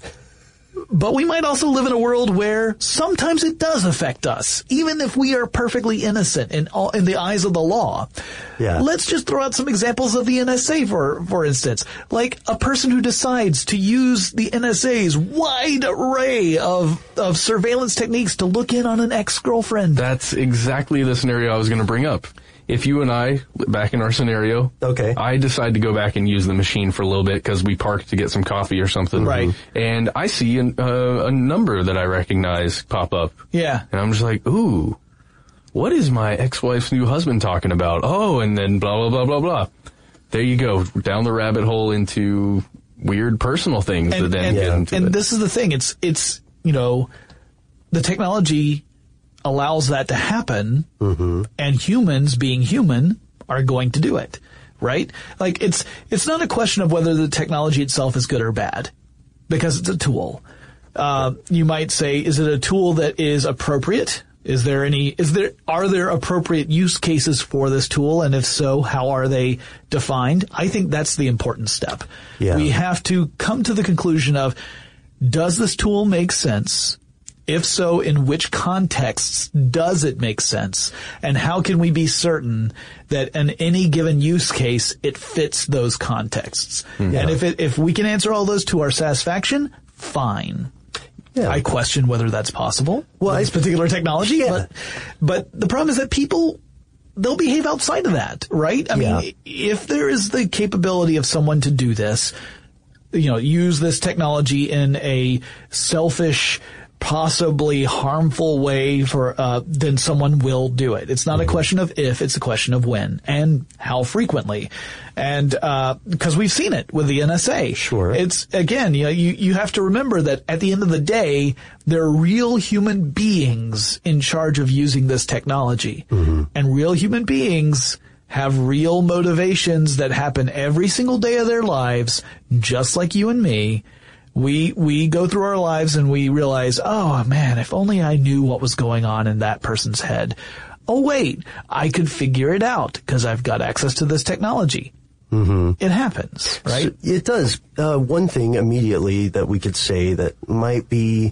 But we might also live in a world where sometimes it does affect us, even if we are perfectly innocent in all, in the eyes of the law. Yeah. Let's just throw out some examples of the N S A, for for instance. Like a person who decides to use the N S A's wide array of, of surveillance techniques to look in on an ex-girlfriend. That's exactly the scenario I was going to bring up. If you and I, back in our scenario, okay, I decide to go back and use the machine for a little bit because we parked to get some coffee or something. Right. And I see an, uh, a number that I recognize pop up. Yeah. And I'm just like, ooh, what is my ex-wife's new husband talking about? Oh, and then blah, blah, blah, blah, blah. There you go, down the rabbit hole into weird personal things and, that then and, get into And it. this is the thing. It's, it's, you know, the technology allows that to happen, mm-hmm. and humans, being human, are going to do it, right? Like, it's it's not a question of whether the technology itself is good or bad, because it's a tool. Uh, you might say, is it a tool that is appropriate? Is there any, is there, are there appropriate use cases for this tool? And if so, how are they defined? I think that's the important step. Yeah. We have to come to the conclusion of, does this tool make sense? If so, in which contexts does it make sense? And how can we be certain that in any given use case, it fits those contexts? Mm-hmm. And if it, if we can answer all those to our satisfaction, fine. Yeah. I question whether that's possible well, with this particular technology, yeah. but, but the problem is that people, they'll behave outside of that, right? I yeah. mean, if there is the capability of someone to do this, you know, use this technology in a selfish, possibly harmful way for, uh, then someone will do it. It's not mm-hmm. a question of if, it's a question of when and how frequently. And, uh, because we've seen it with the N S A. Sure. It's, again, you know, you, you have to remember that at the end of the day, there are real human beings in charge of using this technology. Mm-hmm. And real human beings have real motivations that happen every single day of their lives, just like you and me. We, we go through our lives and we realize, oh man, if only I knew what was going on in that person's head. Oh wait, I could figure it out because I've got access to this technology. Mm-hmm. It happens, right? So it does. Uh, one thing immediately that we could say that might be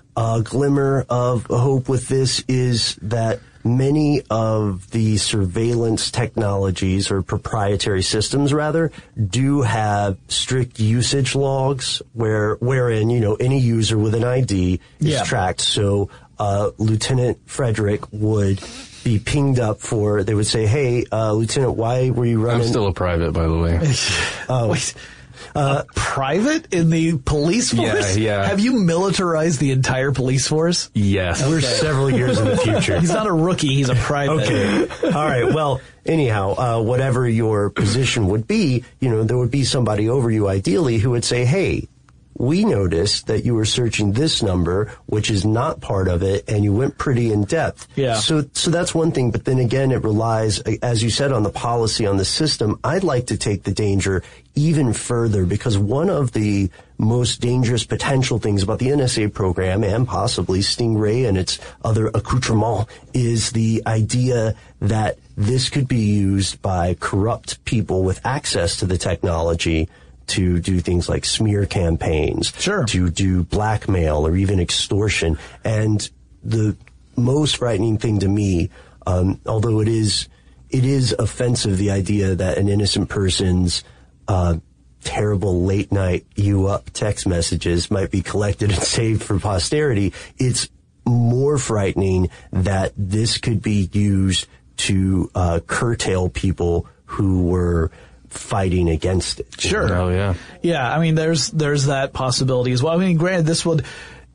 a glimmer of hope with this is that many of the surveillance technologies, or proprietary systems rather, do have strict usage logs where, wherein, you know, any user with an I D is yeah. tracked. So, uh, Lieutenant Frederick would be pinged up for, they would say, hey, uh, Lieutenant, why were you running? I'm still a private, by the way. Oh. Wait. Uh, a private in the police force? Yeah, yeah. Have you militarized the entire police force? Yes. We're several years in the future. He's not a rookie, he's a private. Okay. All right. Well, anyhow, uh, whatever your position would be, you know, there would be somebody over you ideally who would say, hey, we noticed that you were searching this number, which is not part of it, and you went pretty in depth. Yeah. So, so that's one thing. But then again, it relies, as you said, on the policy, on the system. I'd like to take the danger even further, because one of the most dangerous potential things about the N S A program, and possibly Stingray and its other accoutrements, is the idea that this could be used by corrupt people with access to the technology to do things like smear campaigns, sure. to do blackmail or even extortion. And the most frightening thing to me, um, although it is, it is offensive, the idea that an innocent person's, uh, terrible late night you up text messages might be collected and saved for posterity. It's more frightening that this could be used to, uh, curtail people who were fighting against it. Sure. Oh, yeah. Yeah, I mean, there's there's that possibility as well. I mean, granted, this would,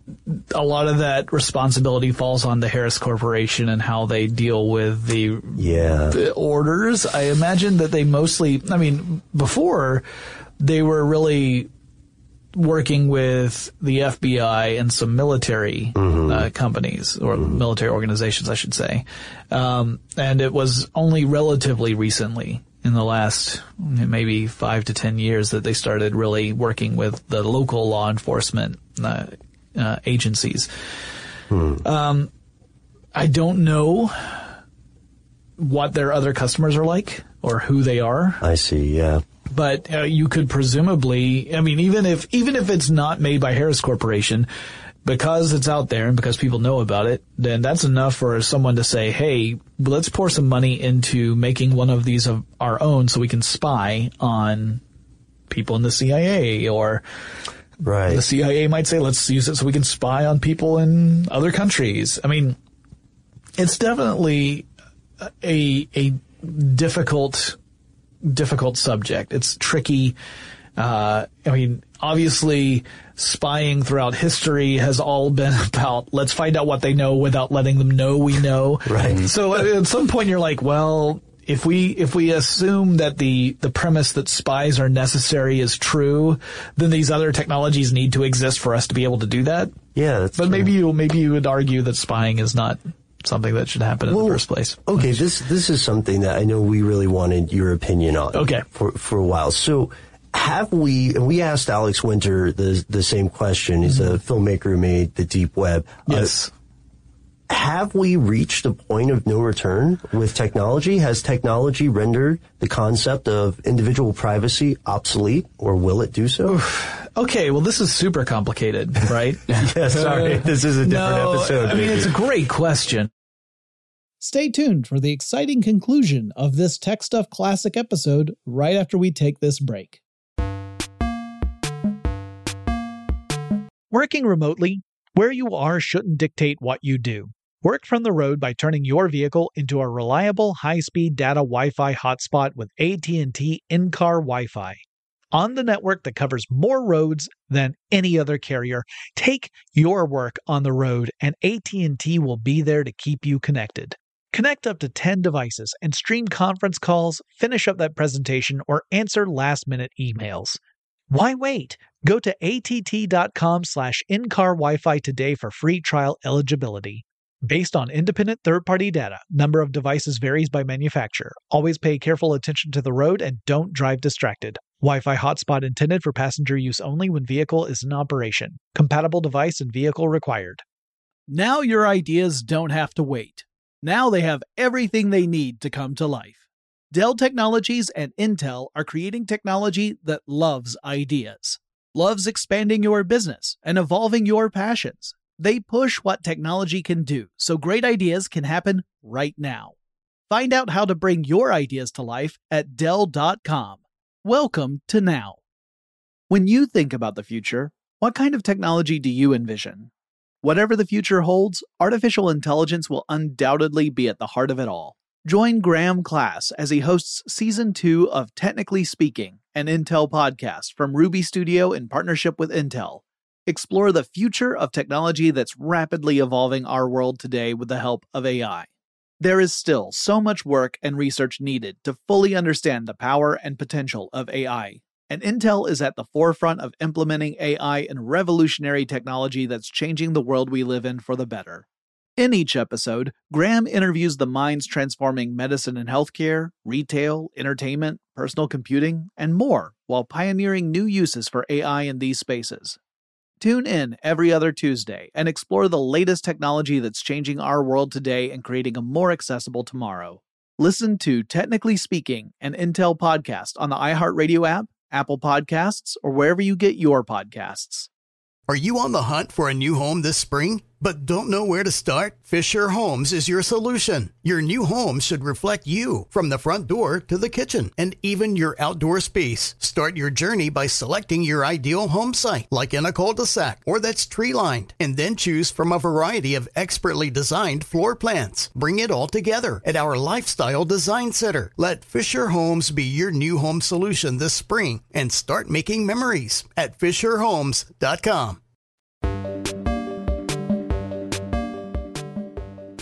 a lot of that responsibility falls on the Harris Corporation and how they deal with the, yeah. the orders. I imagine that they mostly, I mean, before they were really working with the F B I and some military mm-hmm. uh, companies or mm-hmm. military organizations, I should say. Um, and it was only relatively recently, in the last maybe five to ten years, that they started really working with the local law enforcement uh, uh, agencies. Hmm. Um, I don't know what their other customers are like or who they are. I see, yeah. But uh, you could presumably, I mean, even if even if it's not made by Harris Corporation, because it's out there and because people know about it, then that's enough for someone to say, hey, let's pour some money into making one of these of our own so we can spy on people in the C I A. Or right. the C I A might say, let's use it so we can spy on people in other countries. I mean, it's definitely a a difficult difficult subject. It's tricky. Uh, I mean, obviously, spying throughout history has all been about, let's find out what they know without letting them know we know. Right. So at some point you're like, well, if we, if we assume that the, the premise that spies are necessary is true, then these other technologies need to exist for us to be able to do that. Yeah. That's but true. maybe you, maybe you would argue that spying is not something that should happen in well, the first place. Okay. This, this is something that I know we really wanted your opinion on. Okay. For, for a while. So, have we, and we asked Alex Winter the the same question. He's mm-hmm. a filmmaker who made The Deep Web. Yes. Uh, have we reached a point of no return with technology? Has technology rendered the concept of individual privacy obsolete, or will it do so? Okay, well, this is super complicated, right? Yeah, sorry. This is a different no, episode. I mean, maybe. it's a great question. Stay tuned for the exciting conclusion of this Tech Stuff Classic episode right after we take this break. Working remotely, where you are shouldn't dictate what you do. Work from the road by turning your vehicle into a reliable high-speed data Wi-Fi hotspot with A T and T in-car Wi-Fi. On the network that covers more roads than any other carrier, take your work on the road and A T and T will be there to keep you connected. Connect up to ten devices and stream conference calls, finish up that presentation, or answer last-minute emails. Why wait? Go to att.com slash in-car Wi-Fi today for free trial eligibility. Based on independent third-party data, number of devices varies by manufacturer. Always pay careful attention to the road and don't drive distracted. Wi-Fi hotspot intended for passenger use only when vehicle is in operation. Compatible device and vehicle required. Now your ideas don't have to wait. Now they have everything they need to come to life. Dell Technologies and Intel are creating technology that loves ideas, loves expanding your business and evolving your passions. They push what technology can do so great ideas can happen right now. Find out how to bring your ideas to life at Dell dot com. Welcome to now. When you think about the future, what kind of technology do you envision? Whatever the future holds, artificial intelligence will undoubtedly be at the heart of it all. Join Graham Class as he hosts Season two of Technically Speaking, an Intel podcast from Ruby Studio in partnership with Intel. Explore the future of technology that's rapidly evolving our world today with the help of A I. There is still so much work and research needed to fully understand the power and potential of A I, and Intel is at the forefront of implementing A I in revolutionary technology that's changing the world we live in for the better. In each episode, Graham interviews the minds transforming medicine and healthcare, retail, entertainment, personal computing, and more, while pioneering new uses for A I in these spaces. Tune in every other Tuesday and explore the latest technology that's changing our world today and creating a more accessible tomorrow. Listen to Technically Speaking, an Intel podcast on the iHeartRadio app, Apple Podcasts, or wherever you get your podcasts. Are you on the hunt for a new home this spring, but don't know where to start? Fisher Homes is your solution. Your new home should reflect you, from the front door to the kitchen, and even your outdoor space. Start your journey by selecting your ideal home site, like in a cul-de-sac or that's tree-lined, and then choose from a variety of expertly designed floor plans. Bring it all together at our Lifestyle Design Center. Let Fisher Homes be your new home solution this spring and start making memories at fisher homes dot com.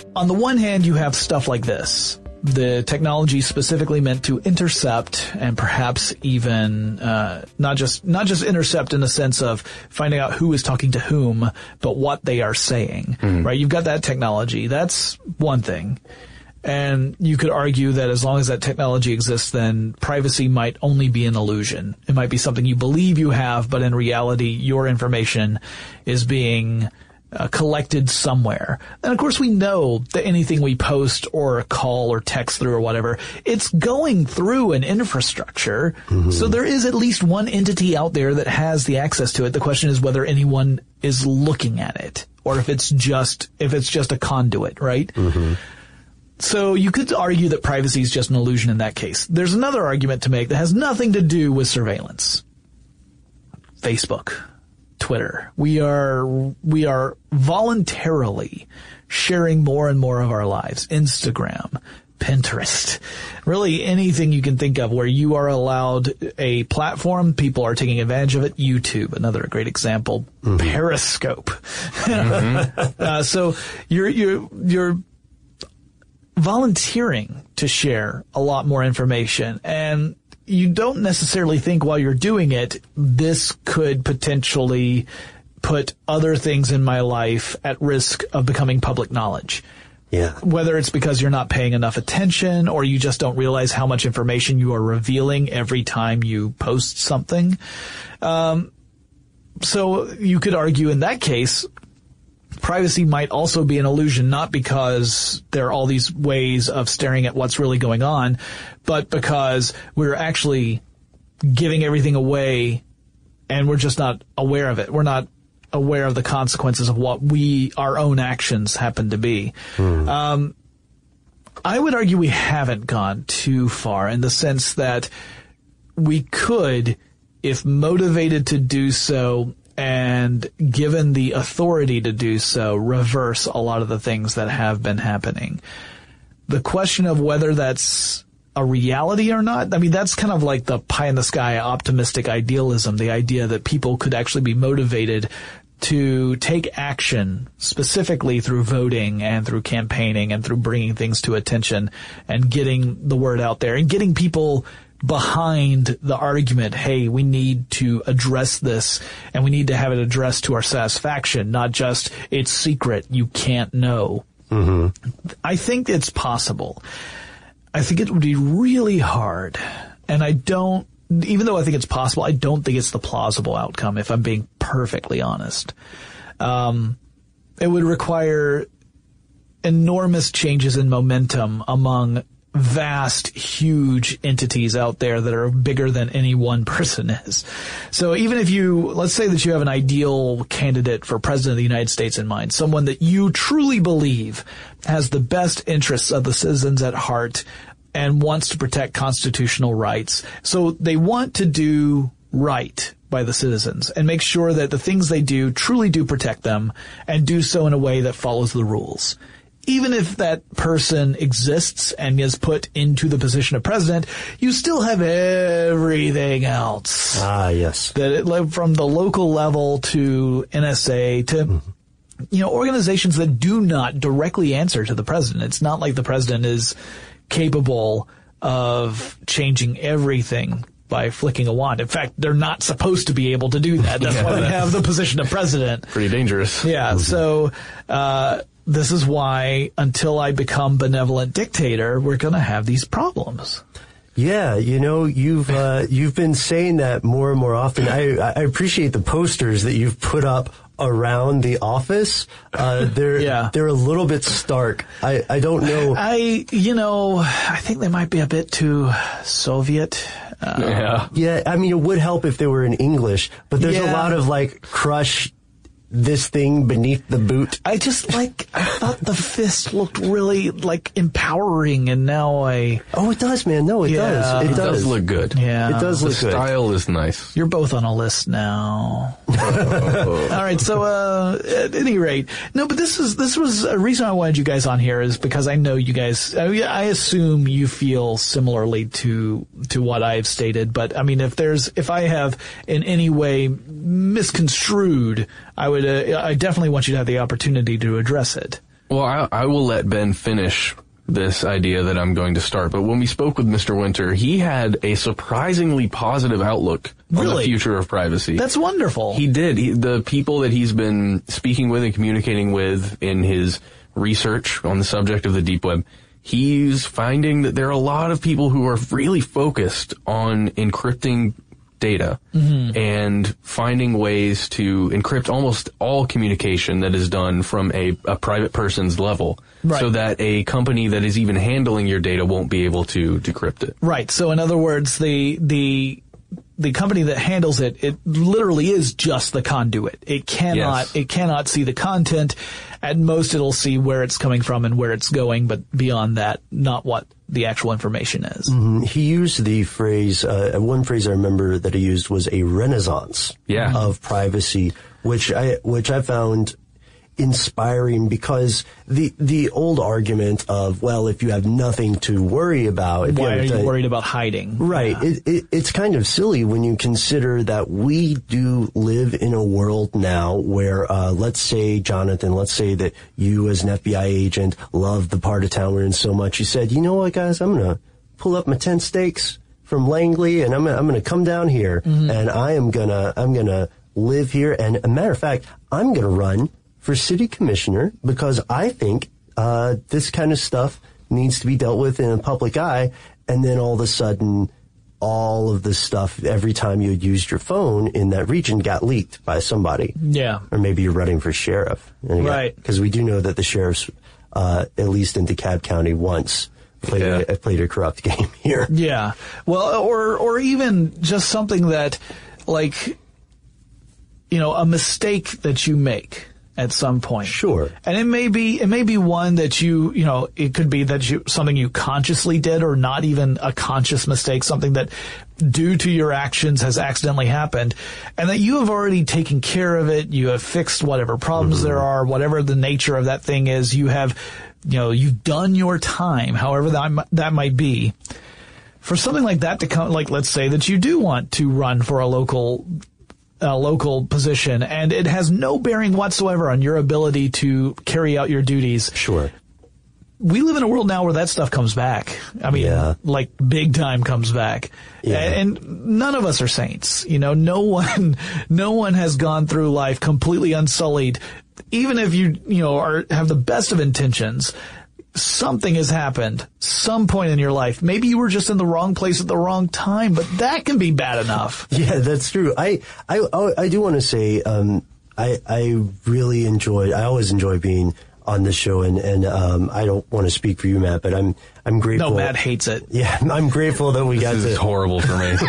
on the one hand, you have stuff like this. The technology specifically meant to intercept and perhaps even uh not just not just intercept in the sense of finding out who is talking to whom, but what they are saying. Mm-hmm. Right? You've got that technology. That's one thing. And you could argue that as long as that technology exists, then privacy might only be an illusion. It might be something you believe you have, but in reality, your information is being uh, collected somewhere. And of course, we know that anything we post or call or text through or whatever, it's going through an infrastructure. Mm-hmm. So there is at least one entity out there that has the access to it. The question is whether anyone is looking at it or if it's just, if it's just a conduit, right? Mm-hmm. So you could argue that privacy is just an illusion in that case. There's another argument to make that has nothing to do with surveillance. Facebook, Twitter. We are, we are voluntarily sharing more and more of our lives. Instagram, Pinterest, really anything you can think of where you are allowed a platform, people are taking advantage of it. YouTube, another great example. Mm-hmm. Periscope. Mm-hmm. uh, so you're, you're, you're, volunteering to share a lot more information, and you don't necessarily think while you're doing it, this could potentially put other things in my life at risk of becoming public knowledge. Yeah. Whether it's because you're not paying enough attention or you just don't realize how much information you are revealing every time you post something. Um, so you could argue in that case, privacy might also be an illusion, not because there are all these ways of staring at what's really going on, but because we're actually giving everything away and we're just not aware of it. We're not aware of the consequences of what we, our own actions happen to be. Hmm. Um, I would argue we haven't gone too far in the sense that we could, if motivated to do so, and given the authority to do so, reverse a lot of the things that have been happening. The question of whether that's a reality or not, I mean, that's kind of like the pie in the sky optimistic idealism, the idea that people could actually be motivated to take action specifically through voting and through campaigning and through bringing things to attention and getting the word out there and getting people behind the argument, hey, we need to address this and we need to have it addressed to our satisfaction, not just it's secret, you can't know. Mm-hmm. I think it's possible. I think it would be really hard, and I don't, even though I think it's possible, I don't think it's the plausible outcome, if I'm being perfectly honest. Um, it would require enormous changes in momentum among vast, huge entities out there that are bigger than any one person is. So even if you, let's say that you have an ideal candidate for president of the United States in mind, someone that you truly believe has the best interests of the citizens at heart and wants to protect constitutional rights. So they want to do right by the citizens and make sure that the things they do truly do protect them and do so in a way that follows the rules. Even if that person exists and is put into the position of president, you still have everything else. Ah, yes. That it, from the local level to N S A to, mm-hmm. you know, organizations that do not directly answer to the president. It's not like the president is capable of changing everything by flicking a wand. In fact, they're not supposed to be able to do that. That's yeah, why they have the position of president. Pretty dangerous. Yeah. Mm-hmm. So, uh, this is why until I become benevolent dictator, we're going to have these problems. Yeah, you know, you've uh, you've been saying that more and more often. I I appreciate the posters that you've put up around the office. Uh, they're yeah. they're a little bit stark. I I don't know. I you know I think they might be a bit too Soviet. Uh, yeah. Yeah. I mean, it would help if they were in English, but there's yeah. a lot of like crush this thing beneath the boot. I just like, I thought the fist looked really like empowering, and now I... Oh, it does, man. No, it yeah, does. It, it does. does look good. Yeah. It does the look good. The style is nice. You're both on a list now. All right, so uh at any rate, no, but this is this was a reason I wanted you guys on here is because I know you guys, I, mean, I assume you feel similarly to to what I've stated, but I mean, if there's, if I have in any way misconstrued, I would, uh, I definitely want you to have the opportunity to address it. Well, I, I will let Ben finish this idea that I'm going to start. But when we spoke with Mister Winter, he had a surprisingly positive outlook on Really? the future of privacy. That's wonderful. He did. He, the people that he's been speaking with and communicating with in his research on the subject of the deep web, he's finding that there are a lot of people who are really focused on encrypting data mm-hmm. and finding ways to encrypt almost all communication that is done from a, a private person's level, right. so that a company that is even handling your data won't be able to decrypt it. Right. So in other words, the the the company that handles it, it literally is just the conduit. It cannot yes. it cannot see the content. At most, it'll see where it's coming from and where it's going, but beyond that, not what the actual information is. Mm-hmm. He used the phrase, uh, one phrase I remember that he used was a renaissance yeah. of privacy, which I, which I found inspiring, because the, the old argument of, well, if you have nothing to worry about. If Why you are you to, worried about hiding? Right. Yeah. It, it, it's kind of silly when you consider that we do live in a world now where, uh, let's say, Jonathan, let's say that you as an F B I agent love the part of town we're in so much. You said, you know what, guys, I'm going to pull up my tent stakes from Langley and I'm, I'm going to come down here mm-hmm. and I am going to, I'm going to live here. And a matter of fact, I'm going to run for city commissioner because I think uh this kind of stuff needs to be dealt with in a public eye. And then all of a sudden, all of the stuff, every time you had used your phone in that region, got leaked by somebody. Yeah. Or maybe you're running for sheriff. And right. Because we do know that the sheriffs, uh at least in DeKalb County, once played, yeah. a, played a corrupt game here. Yeah. Well, or or even just something that, like, you know, a mistake that you make at some point. Sure. And it may be, it may be one that you, you know, it could be that you, something you consciously did or not even a conscious mistake, something that due to your actions has accidentally happened and that you have already taken care of it. You have fixed whatever problems mm-hmm. there are, whatever the nature of that thing is. You have, you know, you've done your time, however that, that might be. For something like that to come, like let's say that you do want to run for a local a local position, and it has no bearing whatsoever on your ability to carry out your duties. Sure. We live in a world now where that stuff comes back. I mean, yeah. like big time comes back. Yeah. And, and none of us are saints. You know, no one, no one has gone through life completely unsullied. Even if you, you know, are, have the best of intentions, something has happened some point in your life. Maybe you were just in the wrong place at the wrong time, but that can be bad enough. Yeah, that's true. I, I, I do want to say, um, I, I really enjoy, I always enjoy being on this show, and, and, um, I don't want to speak for you, Matt, but I'm, I'm grateful. No, Matt hates it. Yeah, I'm grateful that we this got is to. This is horrible for me.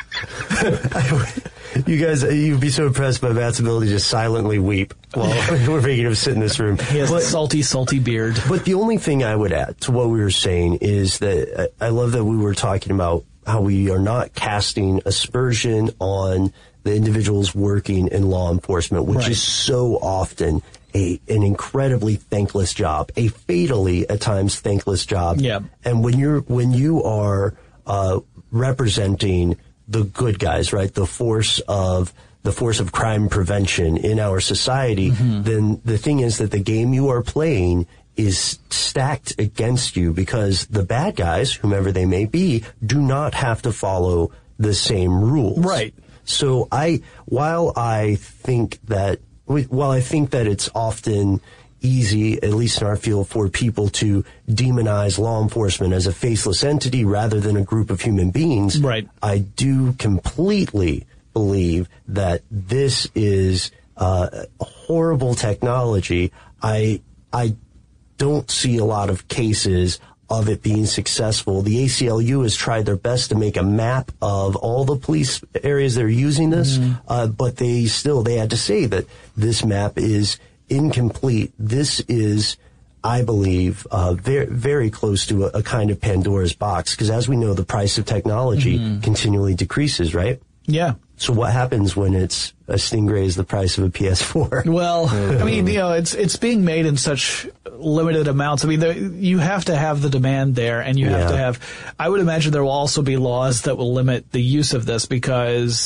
I, You guys, you'd be so impressed by Matt's ability to silently weep while we're making him sit in this room. He has but, a salty, salty beard. But the only thing I would add to what we were saying is that I, I love that we were talking about how we are not casting aspersion on the individuals working in law enforcement, which right. is so often a an incredibly thankless job, a fatally at times thankless job. Yeah. And when you're when you are uh, representing the good guys, right? The force of the force of crime prevention in our society, mm-hmm. then the thing is that the game you are playing is stacked against you because the bad guys, whomever they may be, do not have to follow the same rules. Right. So I, while I think that, while I think that it's often easy, at least in our field, for people to demonize law enforcement as a faceless entity rather than a group of human beings. Right. I do completely believe that this is uh, horrible technology. I I don't see a lot of cases of it being successful. The A C L U has tried their best to make a map of all the police areas that are using this, mm-hmm. uh, but they still, they had to say that this map is incomplete. This is, I believe, uh, very, very close to a, a kind of Pandora's box, because as we know, the price of technology mm-hmm. continually decreases, right? Yeah. So what happens when it's a Stingray is the price of a P S four? Well, I mean, you know, it's it's being made in such limited amounts. I mean, there, you have to have the demand there, and you have yeah. to have. I would imagine there will also be laws that will limit the use of this because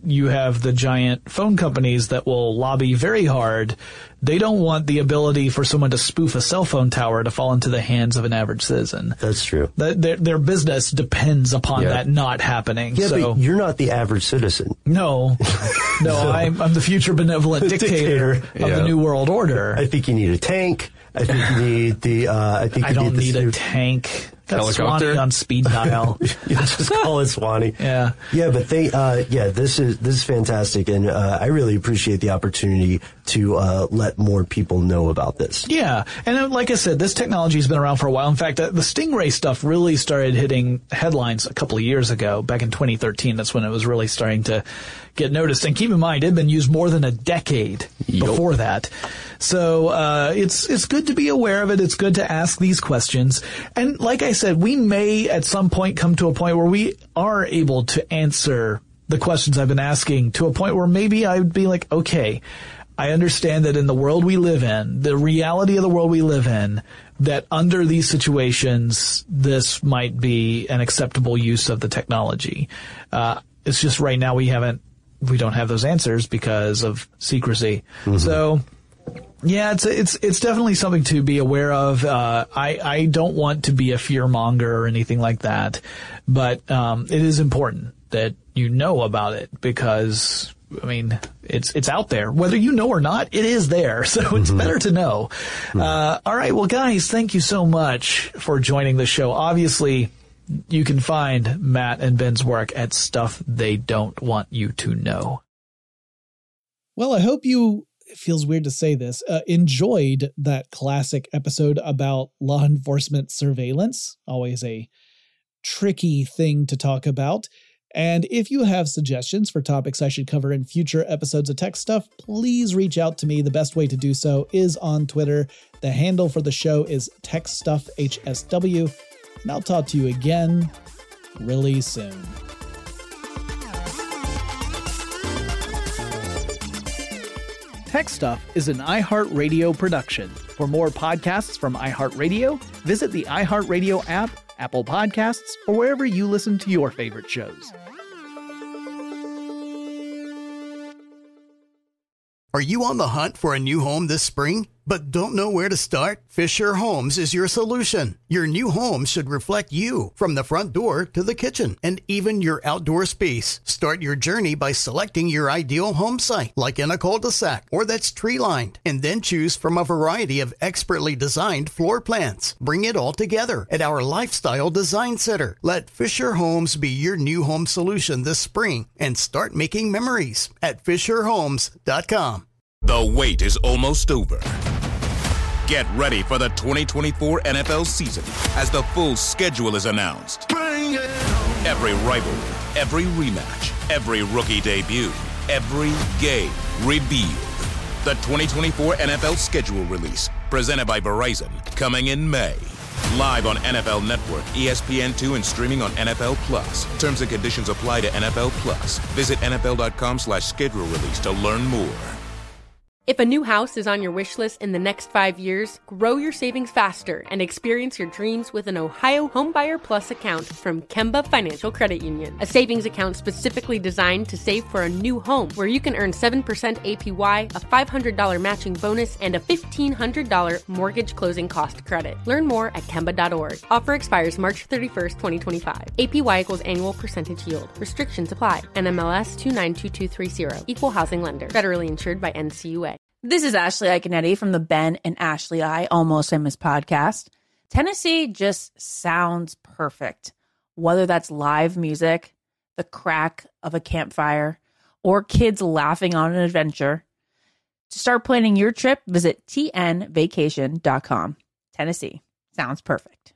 you have the giant phone companies that will lobby very hard. They don't want the ability for someone to spoof a cell phone tower to fall into the hands of an average citizen. That's true. That their, their business depends upon yeah. that not happening. Yeah, so, but you're not the average citizen. No. No, so, I'm, I'm the future benevolent dictator, dictator of yeah. the New World Order. I think you need a tank. I think you need the, uh, I think you I don't need, need the a tank. That's helicopter Swanee on speed dial. You just call it Swanee. Yeah. Yeah, but they, uh, yeah, this is, this is fantastic. And, uh, I really appreciate the opportunity to, uh, let more people know about this. Yeah. And uh, like I said, this technology has been around for a while. In fact, uh, the Stingray stuff really started hitting headlines a couple of years ago. Back in twenty thirteen, that's when it was really starting to get noticed. And keep in mind, it had been used more than a decade yep. before that. So, uh, it's, it's good to be aware of it. It's good to ask these questions. And like I said, we may at some point come to a point where we are able to answer the questions I've been asking to a point where maybe I would be like, okay, I understand that in the world we live in, the reality of the world we live in, that under these situations, this might be an acceptable use of the technology. Uh, it's just right now we haven't, we don't have those answers because of secrecy. Mm-hmm. So, yeah, it's it's it's definitely something to be aware of. Uh, I I don't want to be a fear monger or anything like that, but um, it is important that you know about it because I mean it's it's out there, whether you know or not. It is there, so it's mm-hmm. better to know. Mm-hmm. Uh, all right, well, guys, thank you so much for joining the show. Obviously, you can find Matt and Ben's work at Stuff They Don't Want You to Know. Well, I hope you. It feels weird to say this, uh, enjoyed that classic episode about law enforcement surveillance. Always a tricky thing to talk about. And if you have suggestions for topics I should cover in future episodes of Tech Stuff, please reach out to me. The best way to do so is on Twitter. The handle for the show is TechStuffHSW. And I'll talk to you again really soon. Tech Stuff is an iHeartRadio production. For more podcasts from iHeartRadio, visit the iHeartRadio app, Apple Podcasts, or wherever you listen to your favorite shows. Are you on the hunt for a new home this spring, but don't know where to start? Fisher Homes is your solution. Your new home should reflect you, from the front door to the kitchen, and even your outdoor space. Start your journey by selecting your ideal home site, like in a cul-de-sac or that's tree-lined, and then choose from a variety of expertly designed floor plans. Bring it all together at our Lifestyle Design Center. Let Fisher Homes be your new home solution this spring and start making memories at Fisher Homes dot com. The wait is almost over. Get ready for the twenty twenty-four N F L season as the full schedule is announced. Every rivalry, every rematch, every rookie debut, every game revealed. The twenty twenty-four N F L schedule release, presented by Verizon, coming in May. Live on N F L Network, E S P N two, and streaming on N F L Plus. Terms and conditions apply to N F L Plus. Visit N F L dot com slash schedule release to learn more. If a new house is on your wish list in the next five years, grow your savings faster and experience your dreams with an Ohio Homebuyer Plus account from Kemba Financial Credit Union. A savings account specifically designed to save for a new home, where you can earn seven percent A P Y, a five hundred dollars matching bonus, and a fifteen hundred dollars mortgage closing cost credit. Learn more at Kemba dot org. Offer expires March thirty-first, twenty twenty-five. A P Y equals annual percentage yield. Restrictions apply. N M L S two nine two two three zero. Equal housing lender. Federally insured by N C U A. This is Ashley Iconetti from the Ben and Ashley I Almost Famous podcast. Tennessee just sounds perfect. Whether that's live music, the crack of a campfire, or kids laughing on an adventure. To start planning your trip, visit T N vacation dot com. Tennessee sounds perfect.